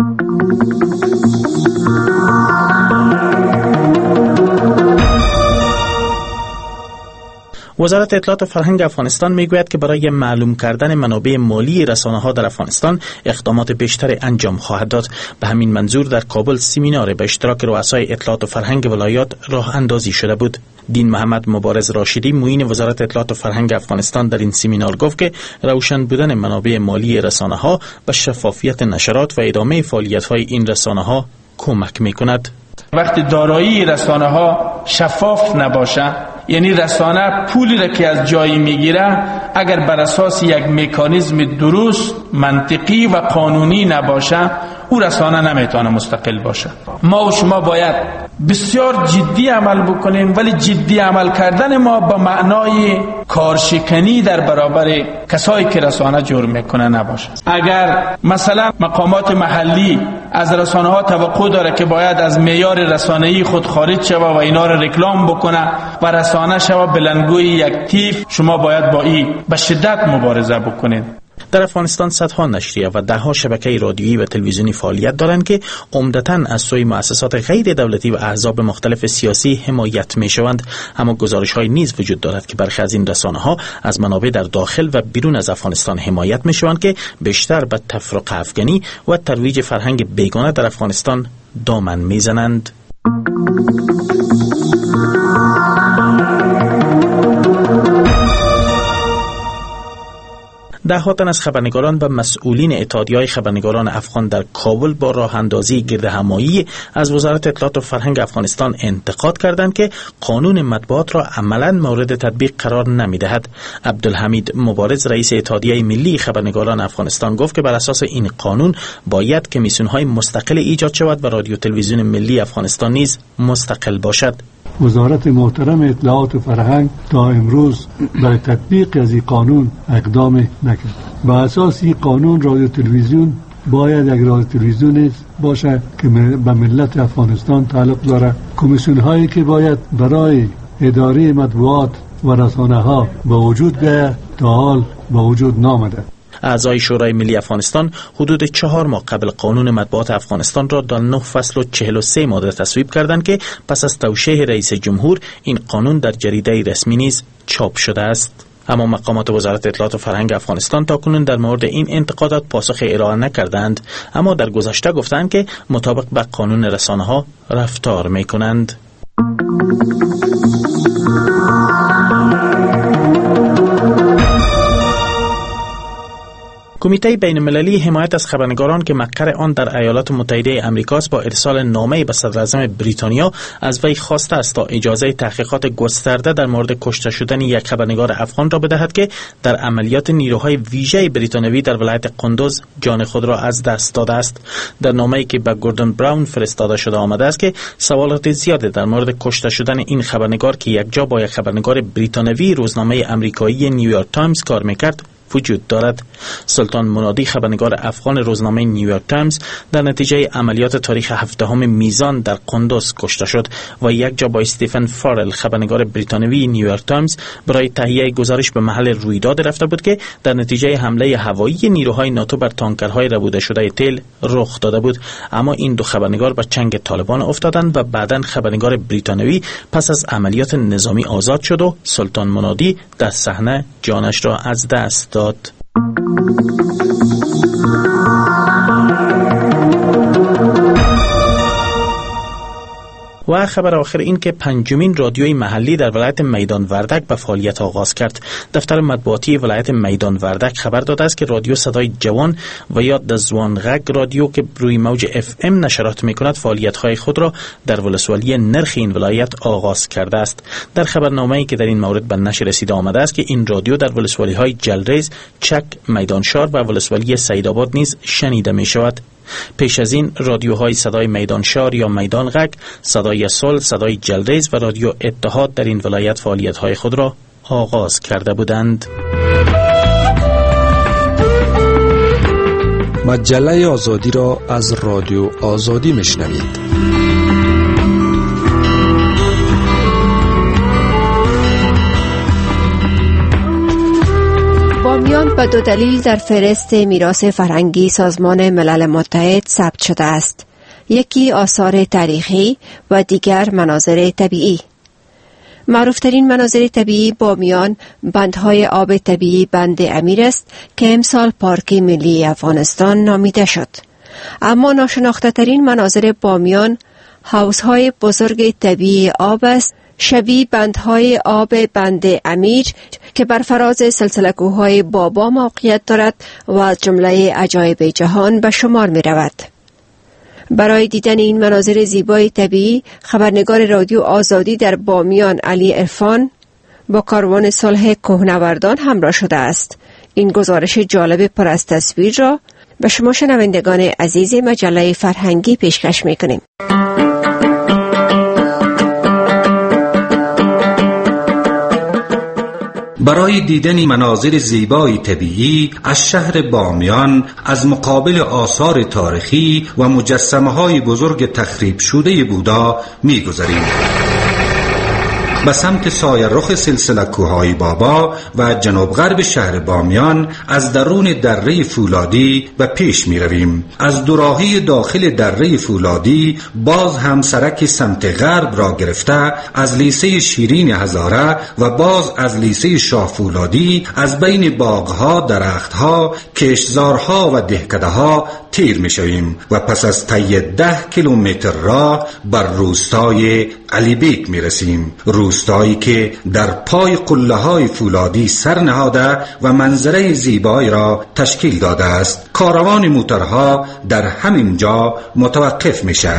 وزارت اطلاعات و فرهنگ افغانستان میگوید که برای معلوم کردن منابع مالی رسانه‌ها در افغانستان اقدامات بیشتر انجام خواهد داد. به همین منظور در کابل سمینار به اشتراک رؤسای اطلاعات و فرهنگ ولایات راه اندازی شده بود. دین محمد مبارز راشدی معین وزارت اطلاعات و فرهنگ افغانستان در این سمینار گفت که روشن بودن منابع مالی رسانه‌ها به شفافیت نشرات و ادامه فعالیت‌های این رسانه‌ها کمک می‌کند. وقتی دارایی رسانه‌ها شفاف نباشه، یعنی رسانه پولی را که از جایی میگیره اگر بر اساس یک مکانیزم درست، منطقی و قانونی نباشه، او رسانه نمیتونه مستقل باشه. ما و شما باید بسیار جدی عمل بکنیم، ولی جدی عمل کردن ما با معنای کارشکنی در برابر کسایی که رسانه جرم میکنه نباشه. اگر مثلا مقامات محلی از رسانه ها توقع داره که باید از معیار رسانه‌ای خود خارج شوه و اینا رو رکلام بکنه و رسانه شوه بلندگوی یک تیف، شما باید با این به شدت مبارزه بکنید. در افغانستان صدها نشریه و دهها شبکه رادیویی و تلویزیونی فعالیت دارند که عمدتاً از سوی مؤسسات غیر دولتی و احزاب مختلف سیاسی حمایت می‌شوند. اما گزارش‌های نیز وجود دارد که برخی از این رسانه‌ها از منابع در داخل و بیرون از افغانستان حمایت می‌شوند که بیشتر به تفرقه افغانی و ترویج فرهنگ بیگانه در افغانستان دامن می‌زنند. ده ها تن از خبرنگاران و مسئولین اتحادیه‌های خبرنگاران افغان در کابل با راه اندازی گردهمایی از وزارت اطلاعات و فرهنگ افغانستان انتقاد کردند که قانون مطبوعات را عملاً مورد تطبیق قرار نمی‌دهد. عبدالحمید مبارز رئیس اتحادیه ملی خبرنگاران افغانستان گفت که بر اساس این قانون باید کمیسیون‌های مستقل ایجاد شود و رادیو تلویزیون ملی افغانستان نیز مستقل باشد. وزارت محترم اطلاعات و فرهنگ تا امروز برای تطبیق از این قانون اقدام نکرد. با اساس این قانون رادیو تلویزیون باید یک رادیو تلویزیون باشه که به ملت افغانستان تعلق داره. کمیسیون هایی که باید برای اداره مطبوعات و رسانه ها به وجود بیاید تا حال به وجود نامده. اعضای شورای ملی افغانستان حدود چهار ماه قبل قانون مطبوعات افغانستان را در نه فصل و چهل و سه ماده تصویب کردند که پس از توشیح رئیس جمهور این قانون در جریده رسمی نیز چاپ شده است. اما مقامات وزارت اطلاعات و فرهنگ افغانستان تاکنون در مورد این انتقادات پاسخ ارائه نکردند، اما در گذشته گفتند که مطابق با قانون رسانه ها رفتار میکنند. کمیته بین المللی حمایت از خبرنگاران که مقر آن در ایالات متحده آمریکا است با ارسال نامه‌ای به صدر اعظم بریتانیا از وی خواسته است تا اجازه تحقیقات گسترده در مورد کشته شدن یک خبرنگار افغان را بدهد که در عملیات نیروهای ویژه بریتانیایی در ولایت قندوز جان خود را از دست داده است. در نامه‌ای که به گوردن براون فرستاده شده آمده است که سوالات زیاده در مورد کشته شدن این خبرنگار که یک جا با یک خبرنگار بریتانیایی روزنامه آمریکایی نیویورک تایمز کار می‌کرد وجود دارد. سلطان منادی خبرنگار افغان روزنامه نیویورک تایمز در نتیجه عملیات تاریخ هفدهم میزان در قندوز کشته شد و یک جا با استیفن فارل خبرنگار بریتانیایی نیویورک تایمز برای تهیه گزارش به محل رویداد رفته بود که در نتیجه حمله هوایی نیروهای ناتو بر تانکرهای ربوده شده تیل رخ داده بود. اما این دو خبرنگار به چنگ طالبان افتادند و بعداً خبرنگار بریتانیایی پس از عملیات نظامی آزاد شد و سلطان منادی در صحنه جانش را از دست داد. و خبر آخر این که پنجمین رادیوی محلی در ولایت میدان وردک به فعالیت آغاز کرد. دفتر مطبوعاتی ولایت میدان وردک خبر داده است که رادیو صدای جوان و یا دزوان غگ رادیو که روی موج اف ام نشرات میکند فعالیت‌های خود را در ولسوالی نرخ این ولایت آغاز کرده است. در خبرنامه‌ای که در این مورد به نشر رسیده آمده است که این رادیو در ولسوالی‌های جلریز، چک، میدانشار و ولسوالی سیدآباد نیز شنیده می‌شود. پیش از این رادیوهای صدای میدانشار یا میدان غگ، صدای صلح، صدای جلریز و رادیو اتحاد در این ولایت فعالیت‌های خود را آغاز کرده بودند. مجله آزادی را از رادیو آزادی میشنوید. بامیان به دو دلیل در فهرست میراث فرهنگی سازمان ملل متحد ثبت شده است. یکی آثار تاریخی و دیگر مناظر طبیعی. معروفترین مناظر طبیعی بامیان بندهای آب طبیعی بند امیر است که امسال پارک ملی افغانستان نامیده شد. اما ناشناخته ترین مناظر بامیان حوضهای بزرگ طبیعی آب است، شبیه بندهای آب بند امیر که بر فراز سلسله کوههای بابا موقعیت دارد و از جمله عجایب جهان به شمار می رود. برای دیدن این مناظر زیبای طبیعی خبرنگار رادیو آزادی در بامیان علی عرفان با کاروان صلح کوهنوردان همراه شده است. این گزارش جالب پر از تصویر را به شما شنوندگان عزیز مجله فرهنگی پیشکش می کنیم. برای دیدن مناظر زیبای طبیعی از شهر بامیان از مقابل آثار تاریخی و مجسمه‌های بزرگ تخریب شده بودا می‌گذریم. به سمت سایه رخ سلسله کوههای بابا و جنوب غرب شهر بامیان از درون دره فولادی به پیش می رویم. از دوراهی داخل دره فولادی باز هم سرک سمت غرب را گرفته از لیسه شیرین هزاره و باز از لیسه شاه فولادی از بین باغها، درختها، کشتزارها و دهکده‌ها تیر می شویم و پس از طی ده کیلومتر راه بر روستای علی بیگ می رسیم. روستایی که در پای قله‌های فولادی سر نهاده و منظره زیبایی را تشکیل داده است. کاروان موترها در همین جا متوقف میشه.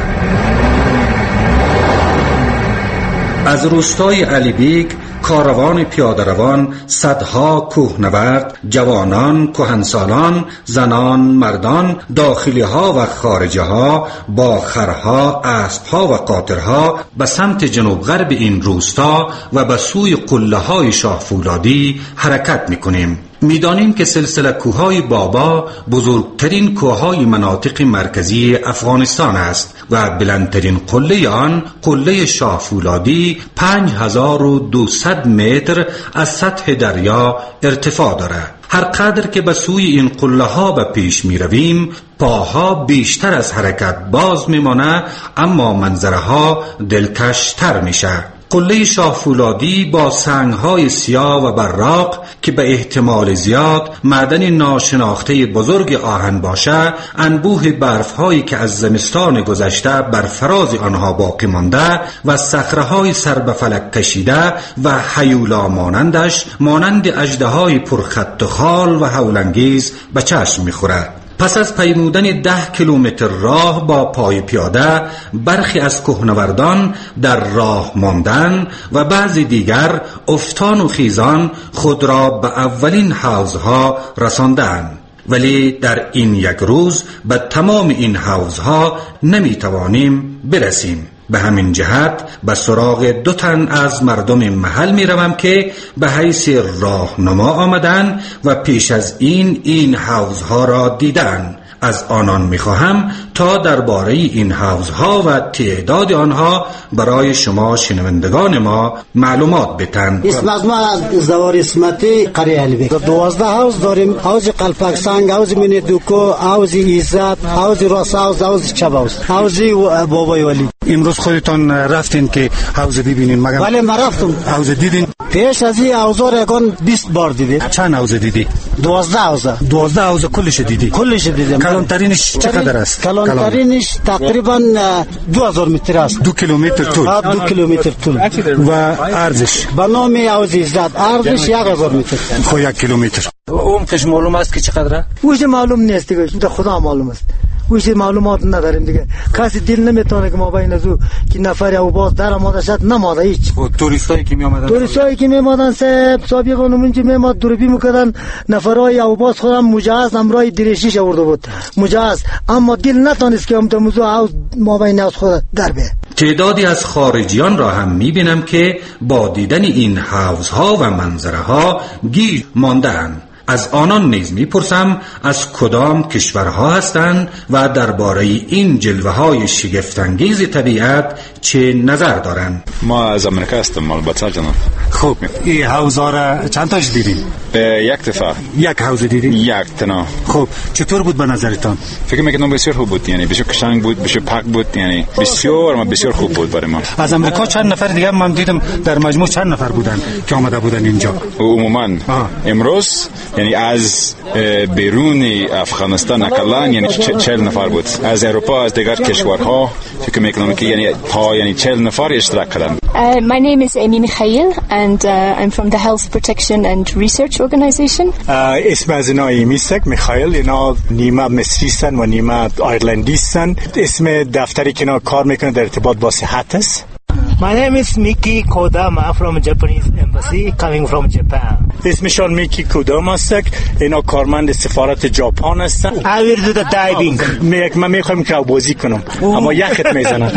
از روستای علی بیگ کاروان پیاده‌روان صدها کوهنورد، جوانان، کهنسالان، زنان، مردان، داخلی‌ها و خارجی‌ها با خرها، اسب‌ها و قاطرها به سمت جنوب غرب این روستا و به سوی قله‌های شاه فولادی حرکت می‌کنیم. می‌دانیم که سلسله کوههای بابا بزرگترین کوههای مناطق مرکزی افغانستان است و بلندترین قله آن قله شاه فولادی پنج هزار و دویست متر از سطح دریا ارتفاع دارد. هر قدر که به سوی این قله ها به پیش می رویم پاها بیشتر از حرکت باز می مانه، اما منظره ها دلکش تر می شه. قله شاه فولادی با سنگ‌های سیاه و براق که به احتمال زیاد معدن ناشناخته بزرگ آهن باشه، انبوه برف‌هایی که از زمستان گذشته بر فراز آنها باقی مانده و صخره‌های سر به فلک کشیده و هیولا مانندش مانند اژدهای پرخط و خال و هولانگیز به چشم می‌خورد. پس از پیمودن ده کیلومتر راه با پای پیاده، برخی از کوهنوردان در راه ماندن و بعضی دیگر افتان و خیزان خود را به اولین حوضها رساندند. ولی در این یک روز به تمام این حوضها نمی توانیم برسیم. به همین جهت به سراغ دو تن از مردم محل می روم که به حیث راهنما آمدن و پیش از این این حوضها را دیدن. از آنان می خواهم تا درباره این حوضها و تعداد آنها برای شما شنوندگان ما معلومات بتن. اسم از ما زوار اسمتی قریه علوی. دوازده حوض داریم: حوض قلپک سنگ، حوض مینی دوکو، حوض ایزد، حوض راس حوض، حوض چپ حوض، حوض بابای ولی. امروز خودتان رفتین که حوض ببینین؟ مگه بله من رفتم. حوض دیدین؟ پیش از این حوضا را یکان بیست بار دیدیم. چند حوض دیدی؟ دوازده حوض. دوازده حوض کلش دیدی؟ کلش دیدم. کلانترینش چقدر است؟ کلانترینش تقریبا دو هزار متر است. دو کیلومتر طول. دو کیلومتر طول. و عرضش؟ به نام حوض ایزد عرضش یک هزار متر. خو یک کیلومتر. عمقش معلوم است که چقدره؟ اوش معلوم نیست دیگه، ده خدا معلوم است. اوش معلومات نداریم دیگه. کسی دل نمیتونه که ما بین از او که نفر او باز در آماده شد نماده هیچ. توریستایی که می آمدن توریستایی که می آمدن سه سابقانمون که می آمد دوربین میکردن، نفرای او باز خودم مجهز امرای دریشیش آورده بود مجهز، اما دل نتونست که هم در موضوع ما بین از خود در به. تعدادی از خارجیان را هم میبینم که با دیدن این حوضها و منظرها گیج مانده‌اند. از آنان نیز میپرسم از کدام کشورها هستند و درباره این جلوه‌های شگفت‌انگیز طبیعت چه نظر دارند. ما از امریکا هستم، البته جناب. خوب، این حوضا را چند تاش دیدین؟ یک دفعه. یک حوض دیدین؟ یک تنها. خوب، چطور بود به نظرتان؟ فکر میکنم بسیار خوب بود، یعنی بسیار قشنگ بود، بسیار پاک بود، یعنی بسیار ما بسیار خوب بود برای ما. از امریکا چند نفر دیگه من دیدم، در مجموع چند نفر بودن که آمده بودن اینجا؟ عموما امروز یعنی از بیرون افغانستان اقلان یعنی چهل نفر بود. از اروپا از دیگر کشورها فکر میکنم که یعنی تا یعنی چهل نفر اشتراک کردند. Uh, my name is Amy Mikhail and uh, I'm from the Health Protection and Research Organization. اسم از اینا ایمیسک میخائیل، اینا نیمه مصری هستن و نیمه آیرلندی هستن. اسم دفتری که اینا کار میکنه در ارتباط با صحت است. My name is Miki Kodama from Japanese Embassy coming from Japan. اسمشان میکی کوداما است، اینا کارمند سفارت ژاپن هستن. I will do the diving. من میخوام که بازی کنم اما یخت میزنن.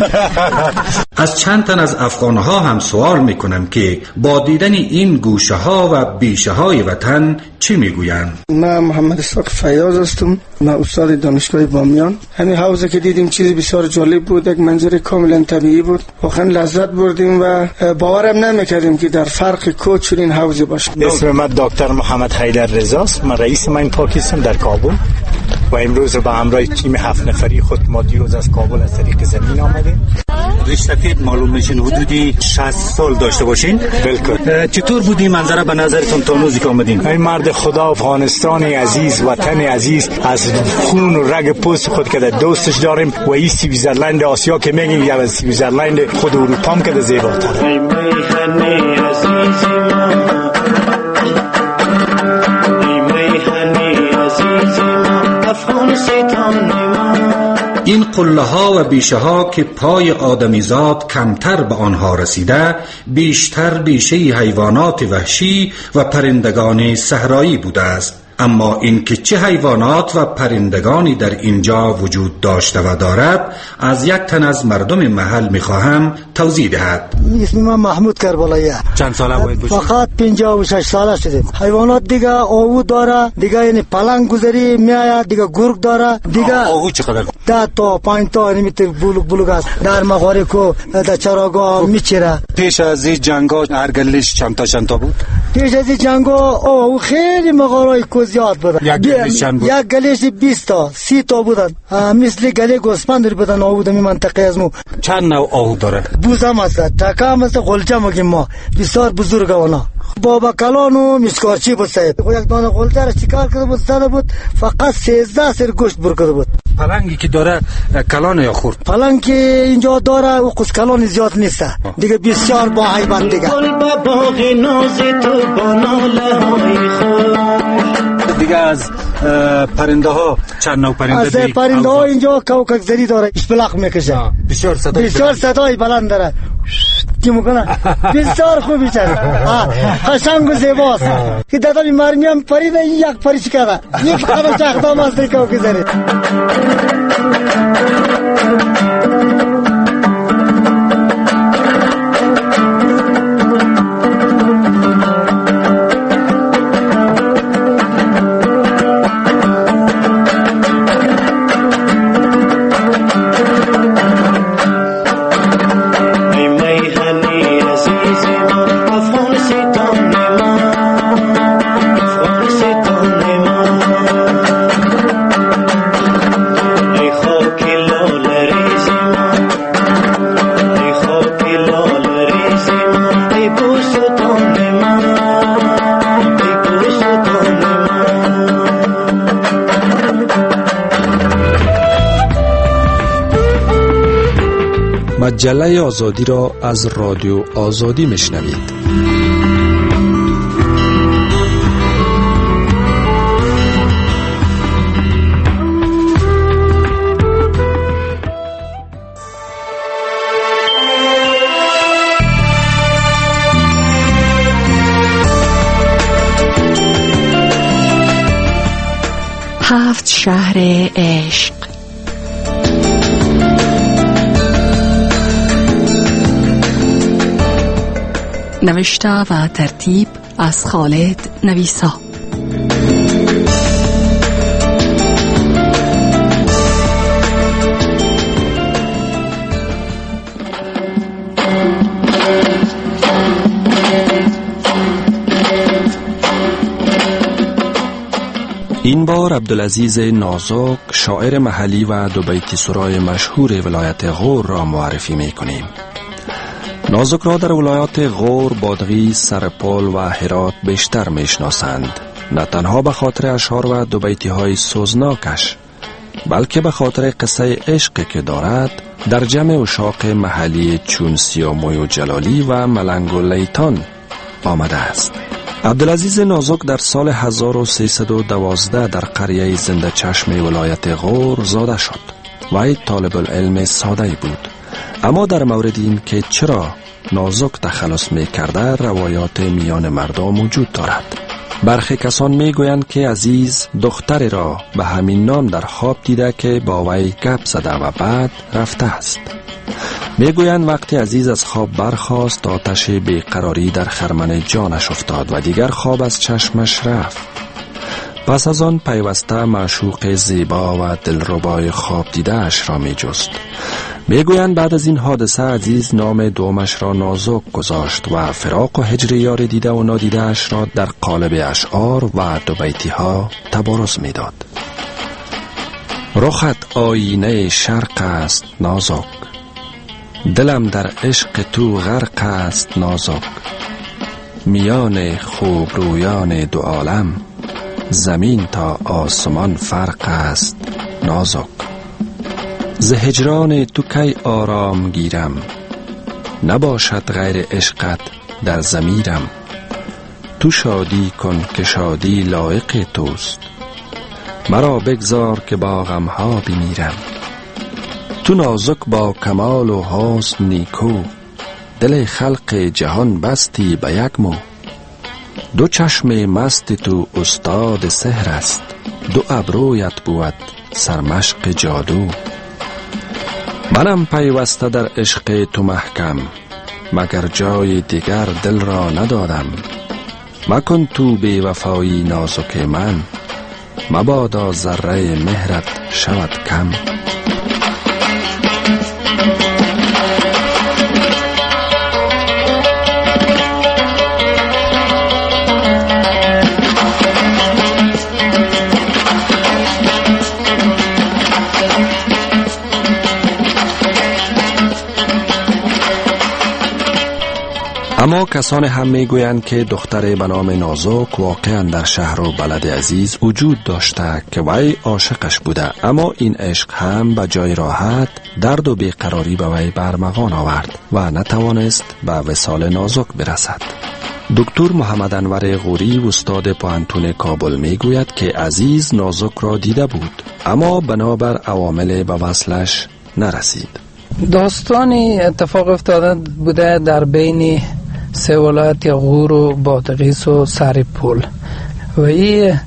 از چند تن از افغانها هم سوال میکنم که با دیدن این گوشه ها و بیشه های وطن چی میگویند؟ من محمد اسحاق فیاض هستم، من استاد دانشگاه بامیان. همین حوضی که دیدیم چیزی بسیار جالب بود، یک منظر کاملا طبیعی بود، واقعا لذت بردیم و باورم نمیکردیم که در فرق کوه چنین حوضی باشه. اسم من دکتر محمد حیدر رضا است، من رئیس ماین پاکستان در کابل. و امروز با همراه تیم هفت نفری خود ما دیروز از کابل از طریق زمین آمدیم. ریشتفید معلوم میشین حدودی شصت سال داشته باشین. بالکل. چطور بودی منظره به نظرتون تا روزی که آمدین؟ ای مرد خدا، افغانستان عزیز، وطن عزیز، از خون و رگ پوست خود که دوستش داریم و این سویزرلند آسیا که میگیم یا سویزرلند خود اروپا هم که زیباتره. ای میهن عزیز ما، ای میهن عزیز ما، افغانستان ما. این قله ها و بیشه ها که پای آدمیزاد کمتر به آنها رسیده، بیشتر بیشه حیوانات وحشی و پرندگان صحرایی بوده است. اما این که چه حیوانات و پرندگانی در اینجا وجود داشته و دارد، از یک تن از مردم محل میخواهم توضیح دهد. اسم من محمود کربلایی. چند ساله باید باشید؟ فقط پنجاه و شش ساله شدیم. حیوانات دیگه آهو داره، دیگه یعنی پلنگ گذری میآید، دیگه گرگ داره، دیگه آهو چقدر؟ ده تا پنج تا نمیتر بلوک بلوک است. در مغاره کو در چراگاه میچره. پیش از این جنگا هر گلیش چند تا چند تا بود؟ پیش از این جنگا آهو خیلی مغارای کو زیاد بودن. یک گلیش چند بود؟ یک گلیش بیست تا سی تا بودن. مثل گلی گوسفند بودن آهو در منطقه از مو. چند نوع آهو داره؟ بوزم است، تکام است، غلجه میگیم ما. بسیار بزرگ اونا. بابا کلان و مسکارچی بود صاحب. یک دانه غلجه را شکار کرده بود، زده بود، فقط سیزده سر گوشت برکده بود. پلنگی که داره کلان یا خورد؟ پلنگ که اینجا داره او قص کلان زیاد نیست دیگه، بسیار با حیبت دیگه. دیگه از پرنده ها چند نوع پرنده از پرنده ها اینجا کوکک زری داره، اشپلاق میکشه، بسیار صدای بسیار صدای بلند داره که میکنه، بسیار خوب بیچاره، قشنگ و زیباست که دادا مرمی هم پریده، یک پری شکره، یک خدا چخدام است که کوکک زری. مجله آزادی را از رادیو آزادی میشنوید. هفت شهر عشق. نوشته و ترتیب از خالد نویسا. این بار عبدالعزیز نازک، شاعر محلی و دو بیت سرای مشهور ولایت غور را معرفی می کنیم. نازک را در ولایات غور، بادغیس، سرپل و هرات بیشتر میشناسند، نه تنها به خاطر اشعار و دو بیتی های سوزناکش، بلکه به خاطر قصه عشقی که دارد در جمع اشاق محلی چون سیاموی و جلالی و ملنگ و لیتان آمده است. عبدالعزیز نازک در سال هزار و سیصد و دوازده در قریه زنده چشم ولایت غور زاده شد. وی طالب العلم ساده بود، اما در مورد این که چرا نازک تخلص می کرده روایات میان مردم وجود دارد. برخی کسان می گویند که عزیز دختری را به همین نام در خواب دیده که با وی گپ زده و بعد رفته است. می گویند وقتی عزیز از خواب برخاست، آتش بیقراری در خرمن جانش افتاد و دیگر خواب از چشمش رفت. پس از آن پیوسته معشوق زیبا و دلربای خواب دیده اش را می جست. می گویند بعد از این حادثه عزیز نام دومش را نازک گذاشت و فراق و هجر یار دیده و نادیده اش را در قالب اشعار و دو بیتی ها تبارز می داد. رخت آینه شرق است نازک، دلم در عشق تو غرق است نازک. میان خوب رویان دو عالم، زمین تا آسمان فرق است نازک. ز هجران تو کی آرام گیرم، نباشد غیر عشقت در ضمیرم. تو شادی کن که شادی لایق توست، مرا بگذار که با غمها بمیرم. تو نازک با کمال و حسن نیکو، دل خلق جهان بستی به یک مو. دو چشم مست تو استاد سحر است، دو ابرویت بود سرمشق جادو. منم پیوسته در عشق تو محکم، مگر جای دیگر دل را ندادم. مکن تو بی وفایی نازک من، مبادا ذره مهرت شود کم. اما کسان هم میگویند که دختر به نام نازک واقعا در شهر و بلد عزیز وجود داشته که وی عاشقش بوده، اما این عشق هم به جای راحت درد و بیقراری به وی برمغان آورد و نتوانست به وصال نازک برسد. دکتر محمد انور غوری استاد پوهنتون کابل میگوید که عزیز نازک را دیده بود، اما بنابر عوامل به وصلش نرسید. داستانی اتفاق افتاده بوده در بین سه ولایت غور و بادغیس و سرپول و این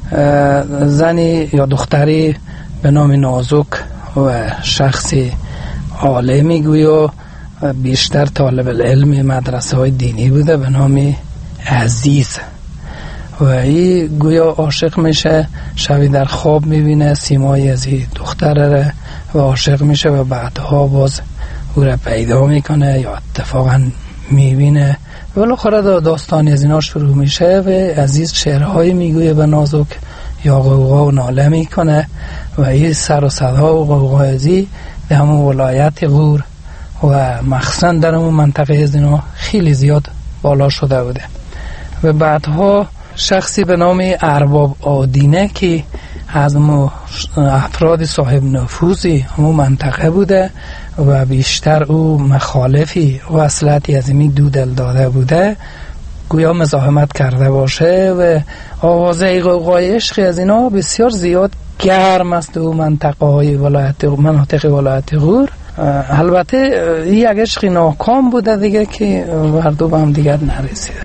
زنی یا دختری به نام نازک و شخصی عالمی گویا بیشتر طالب العلم مدرسه های دینی بوده به نام عزیز و این گویا عاشق میشه، شبی در خواب میبینه سیمای از این دختره و عاشق میشه و بعدها باز او را پیدا میکنه یا اتفاقا میبینه و بالاخره داستانی از اینا شروع میشه و عزیز شعرهایی میگویه به نازک یا غوغا و ناله میکنه و این سر و صدا و غوغا ازی در همون ولایت غور و مخصوصا در همون منطقه از اینا خیلی زیاد بالا شده بوده و بعدها شخصی به نام ارباب آدینه که از افراد صاحب نفوذی همون منطقه بوده و بیشتر او مخالفی وصلتی از این دو دل داده بوده گویا مزاحمت کرده باشه و آوازه غوغای عشقی از اینا بسیار زیاد گرم است و منطقه های ولایت مناطق ولایت غور. البته این یک عشقی ناکام بوده دیگه که هر دو به هم دیگر نرسیده.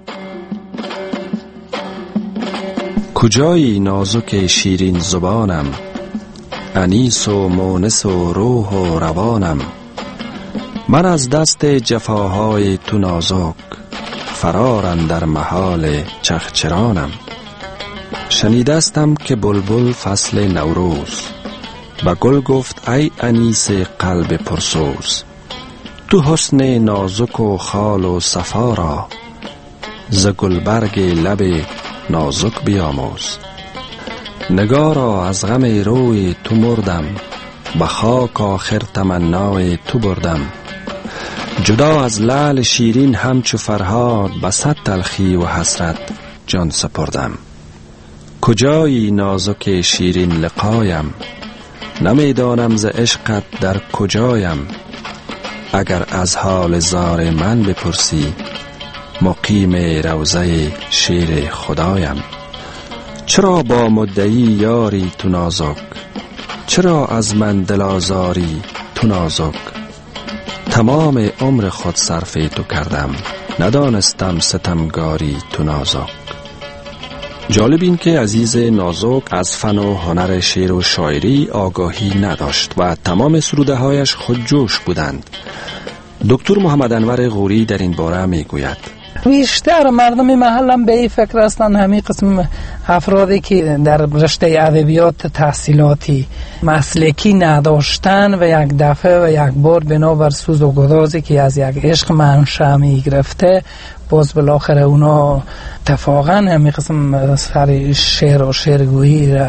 کجایی نازک شیرین زبانم، انیس و مونس و روح و روانم. من از دست جفاهای تو نازک، فرارم در محال چخچرانم. شنیدستم که بلبل فصل نوروز، به گل گفت ای انیس قلب پرسوز. تو حسن نازک و خال و صفا را، ز گلبرگ لب نازک بیاموز. نگارا از غم روی تو مردم، به خاک آخر تمنای تو بردم. جدا از لعل شیرین همچو فرهاد، به صد تلخی و حسرت جان سپردم. کجایی نازک شیرین لقایم، نمیدانم ز عشقت در کجایم. اگر از حال زار من بپرسی، مقیم روضه شیر خدایم. چرا با مدعی یاری تو نازک، چرا از من دل آزاری تو نازک. تمام عمر خود صرف تو کردم، ندانستم ستمگاری تو نازک. جالب این که عزیز نازک از فن و هنر شعر و شاعری آگاهی نداشت و تمام سروده هایش خودجوش بودند. دکتر محمد انور غوری در این باره می گوید بیشتر مردم محلم به این فکر هستند، همین قسم افرادی که در رشته ادبیات تحصیلاتی مسلکی نداشتن و یک دفعه و یک بار بنابر سوز و گدازی که از یک عشق منشأ می گرفته، باز بالاخره اونا اتفاقا همین قسم سر شعر و شعرگویی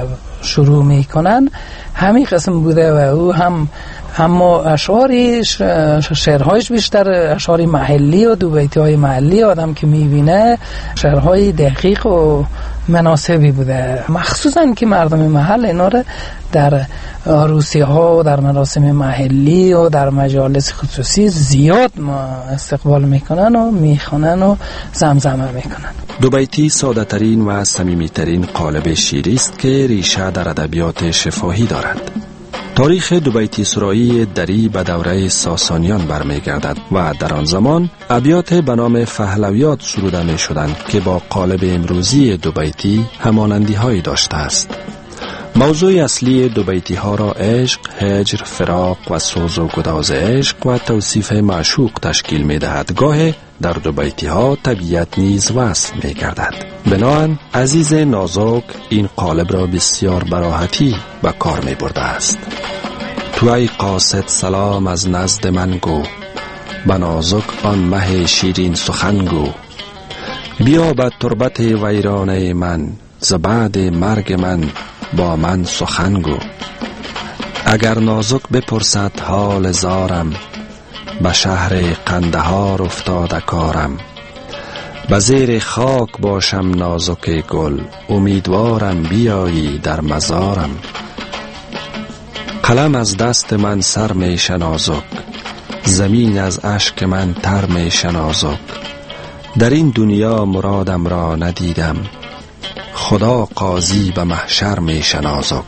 شروع میکنن همین قسم بوده و او هم اما اشعاری شعرهایش بیشتر اشعاری محلی و دو بیتی های محلی آدم که میبینه شعرهای دقیق و مناسبی بوده، مخصوصا که مردم محل اینا رو در عروسی ها و در مراسم محلی و در مجالس خصوصی زیاد استقبال میکنن و میخونن و زمزمه میکنن. دو بیتی ساده ترین و صمیمی ترین قالب شعری است که ریشه در ادبیات شفاهی دارد. تاریخ دو بیتی سرایی دری به دوره ساسانیان برمیگردد و در آن زمان ابیات به نام پهلویات سروده می شدند که با قالب امروزی دو بیتی همانندی هایی داشته است. موضوع اصلی دو بیتی ها را عشق، هجر، فراق و سوز و گداز عشق و توصیف معشوق تشکیل می دهد. گاه در دو بیتی ها طبیعت نیز وصف می گردد. بنابراین عزیز نازک این قالب را بسیار براحتی به کار می برده است. تو ای قاصد سلام از نزد من گو، به نازک آن مه شیرین سخن گو. بیا به تربت ویرانه من، ز بعد مرگ من با من سخن گو. اگر نازک بپرسد حال زارم، به شهر قندهار افتاده کارم. به زیر خاک باشم نازک گل، امیدوارم بیایی در مزارم. قلم از دست من سر می شنازک، زمین از اشک من تر می شنازک. در این دنیا مرادم را ندیدم، خدا قاضی به محشر می شنازک.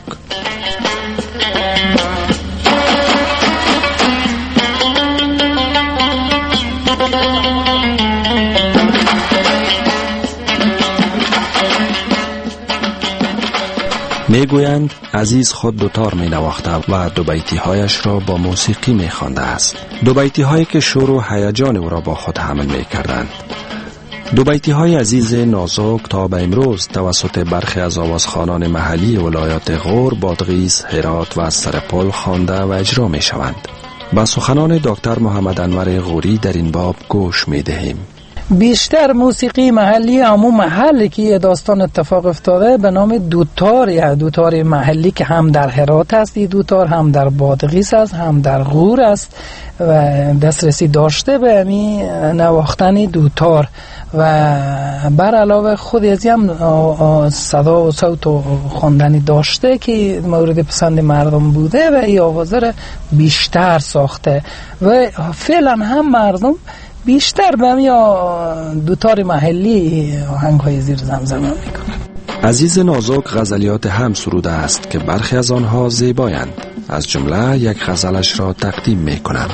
میگویند عزیز خود دوتار می نواخته و دو بیتی هایش را با موسیقی می خوانده است. دو بیتی هایی که شور و هیجان او را با خود حمل می کردند. دو بیتی های عزیز نازک تا به امروز توسط برخی از آوازخوانان محلی ولایات غور، بادغیس، هرات و سرپل خوانده و اجرا می شوند. با سخنان دکتر محمد انور غوری در این باب گوش می دهیم. بیشتر موسیقی محلی همون محلی که داستان اتفاق افتاده به نام دوتار یا دوتار محلی که هم در هرات است، دوتار هم در بادغیس است، هم در غور است و دسترسی داشته به همین نواختن دوتار و بر علاوه خود ازی هم صدا و صوت و خواندنی داشته که مورد پسند مردم بوده و این آوازه را بیشتر ساخته و فعلا هم مردم بیشتر به همین دوتار محلی آهنگ‌های زیر زمزمه میکنن. عزیز نازک غزلیات هم سروده است که برخی از آنها زیبایند. از جمله یک غزلش را تقدیم میکنم.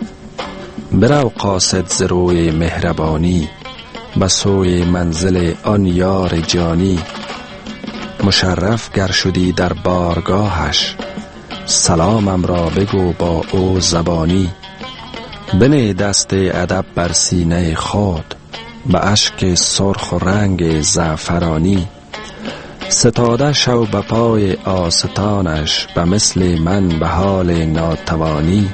برو قاصد ز روی مهربانی، به سوی منزل آن یار جانی. مشرف گر شدی در بارگاهش، سلامم را بگو با او زبانی. بنه دست ادب بر سینه خود، به اشک سرخ و رنگ زعفرانی. ستاده شو به پای آستانش، به مثل من به حال ناتوانی.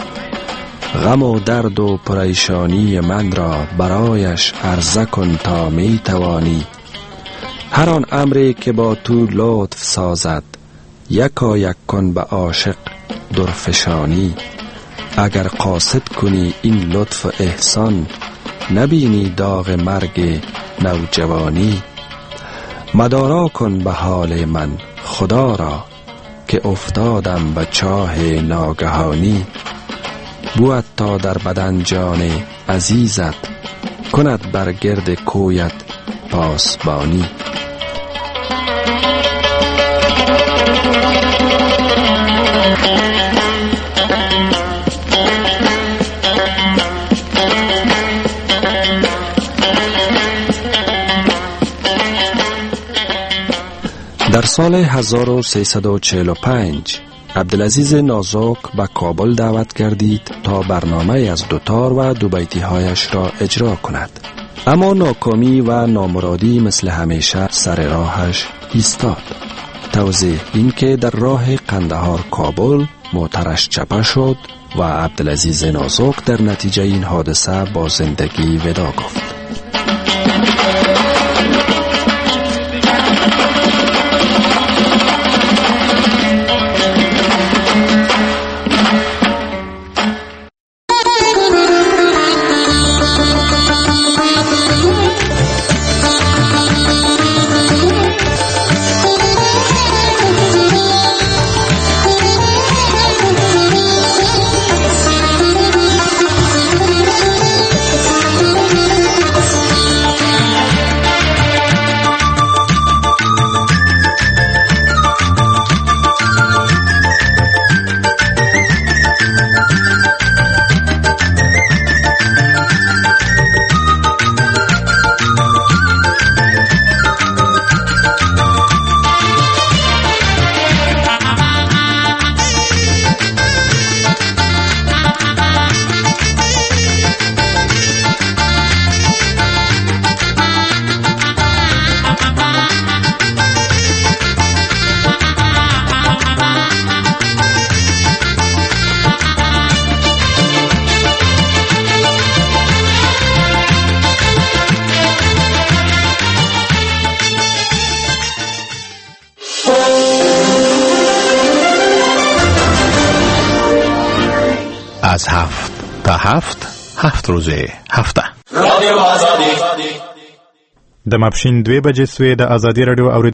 غم و درد و پریشانی من را برایش عرضه کن تا می توانی. هر آن امری که با تو لطف سازد، یکا یک کن به عاشق درفشانی. اگر قاصد کنی این لطف و احسان، نبینی داغ مرگ نوجوانی. مدارا کن به حال من خدا را، که افتادم به چاه ناگهانی. بود تا در بدن جان عزیزت، کند بر گرد کویت پاسبانی. در سال هزار و سیصد و چهل و پنج عبدالعزیز نازک به کابل دعوت گردید تا برنامه از دوتار و دو بیتی هایش را اجرا کند. اما ناکامی و نامرادی مثل همیشه سر راهش ایستاد. توضیح این که در راه قندهار کابل موترش چپه شد و عبدالعزیز نازک در نتیجه این حادثه با زندگی ودا گفت. از هفت تا هفت هفت روزه هفته. رادیو آزادی د ماپښین دوه بجې سوې د ازادي رادیو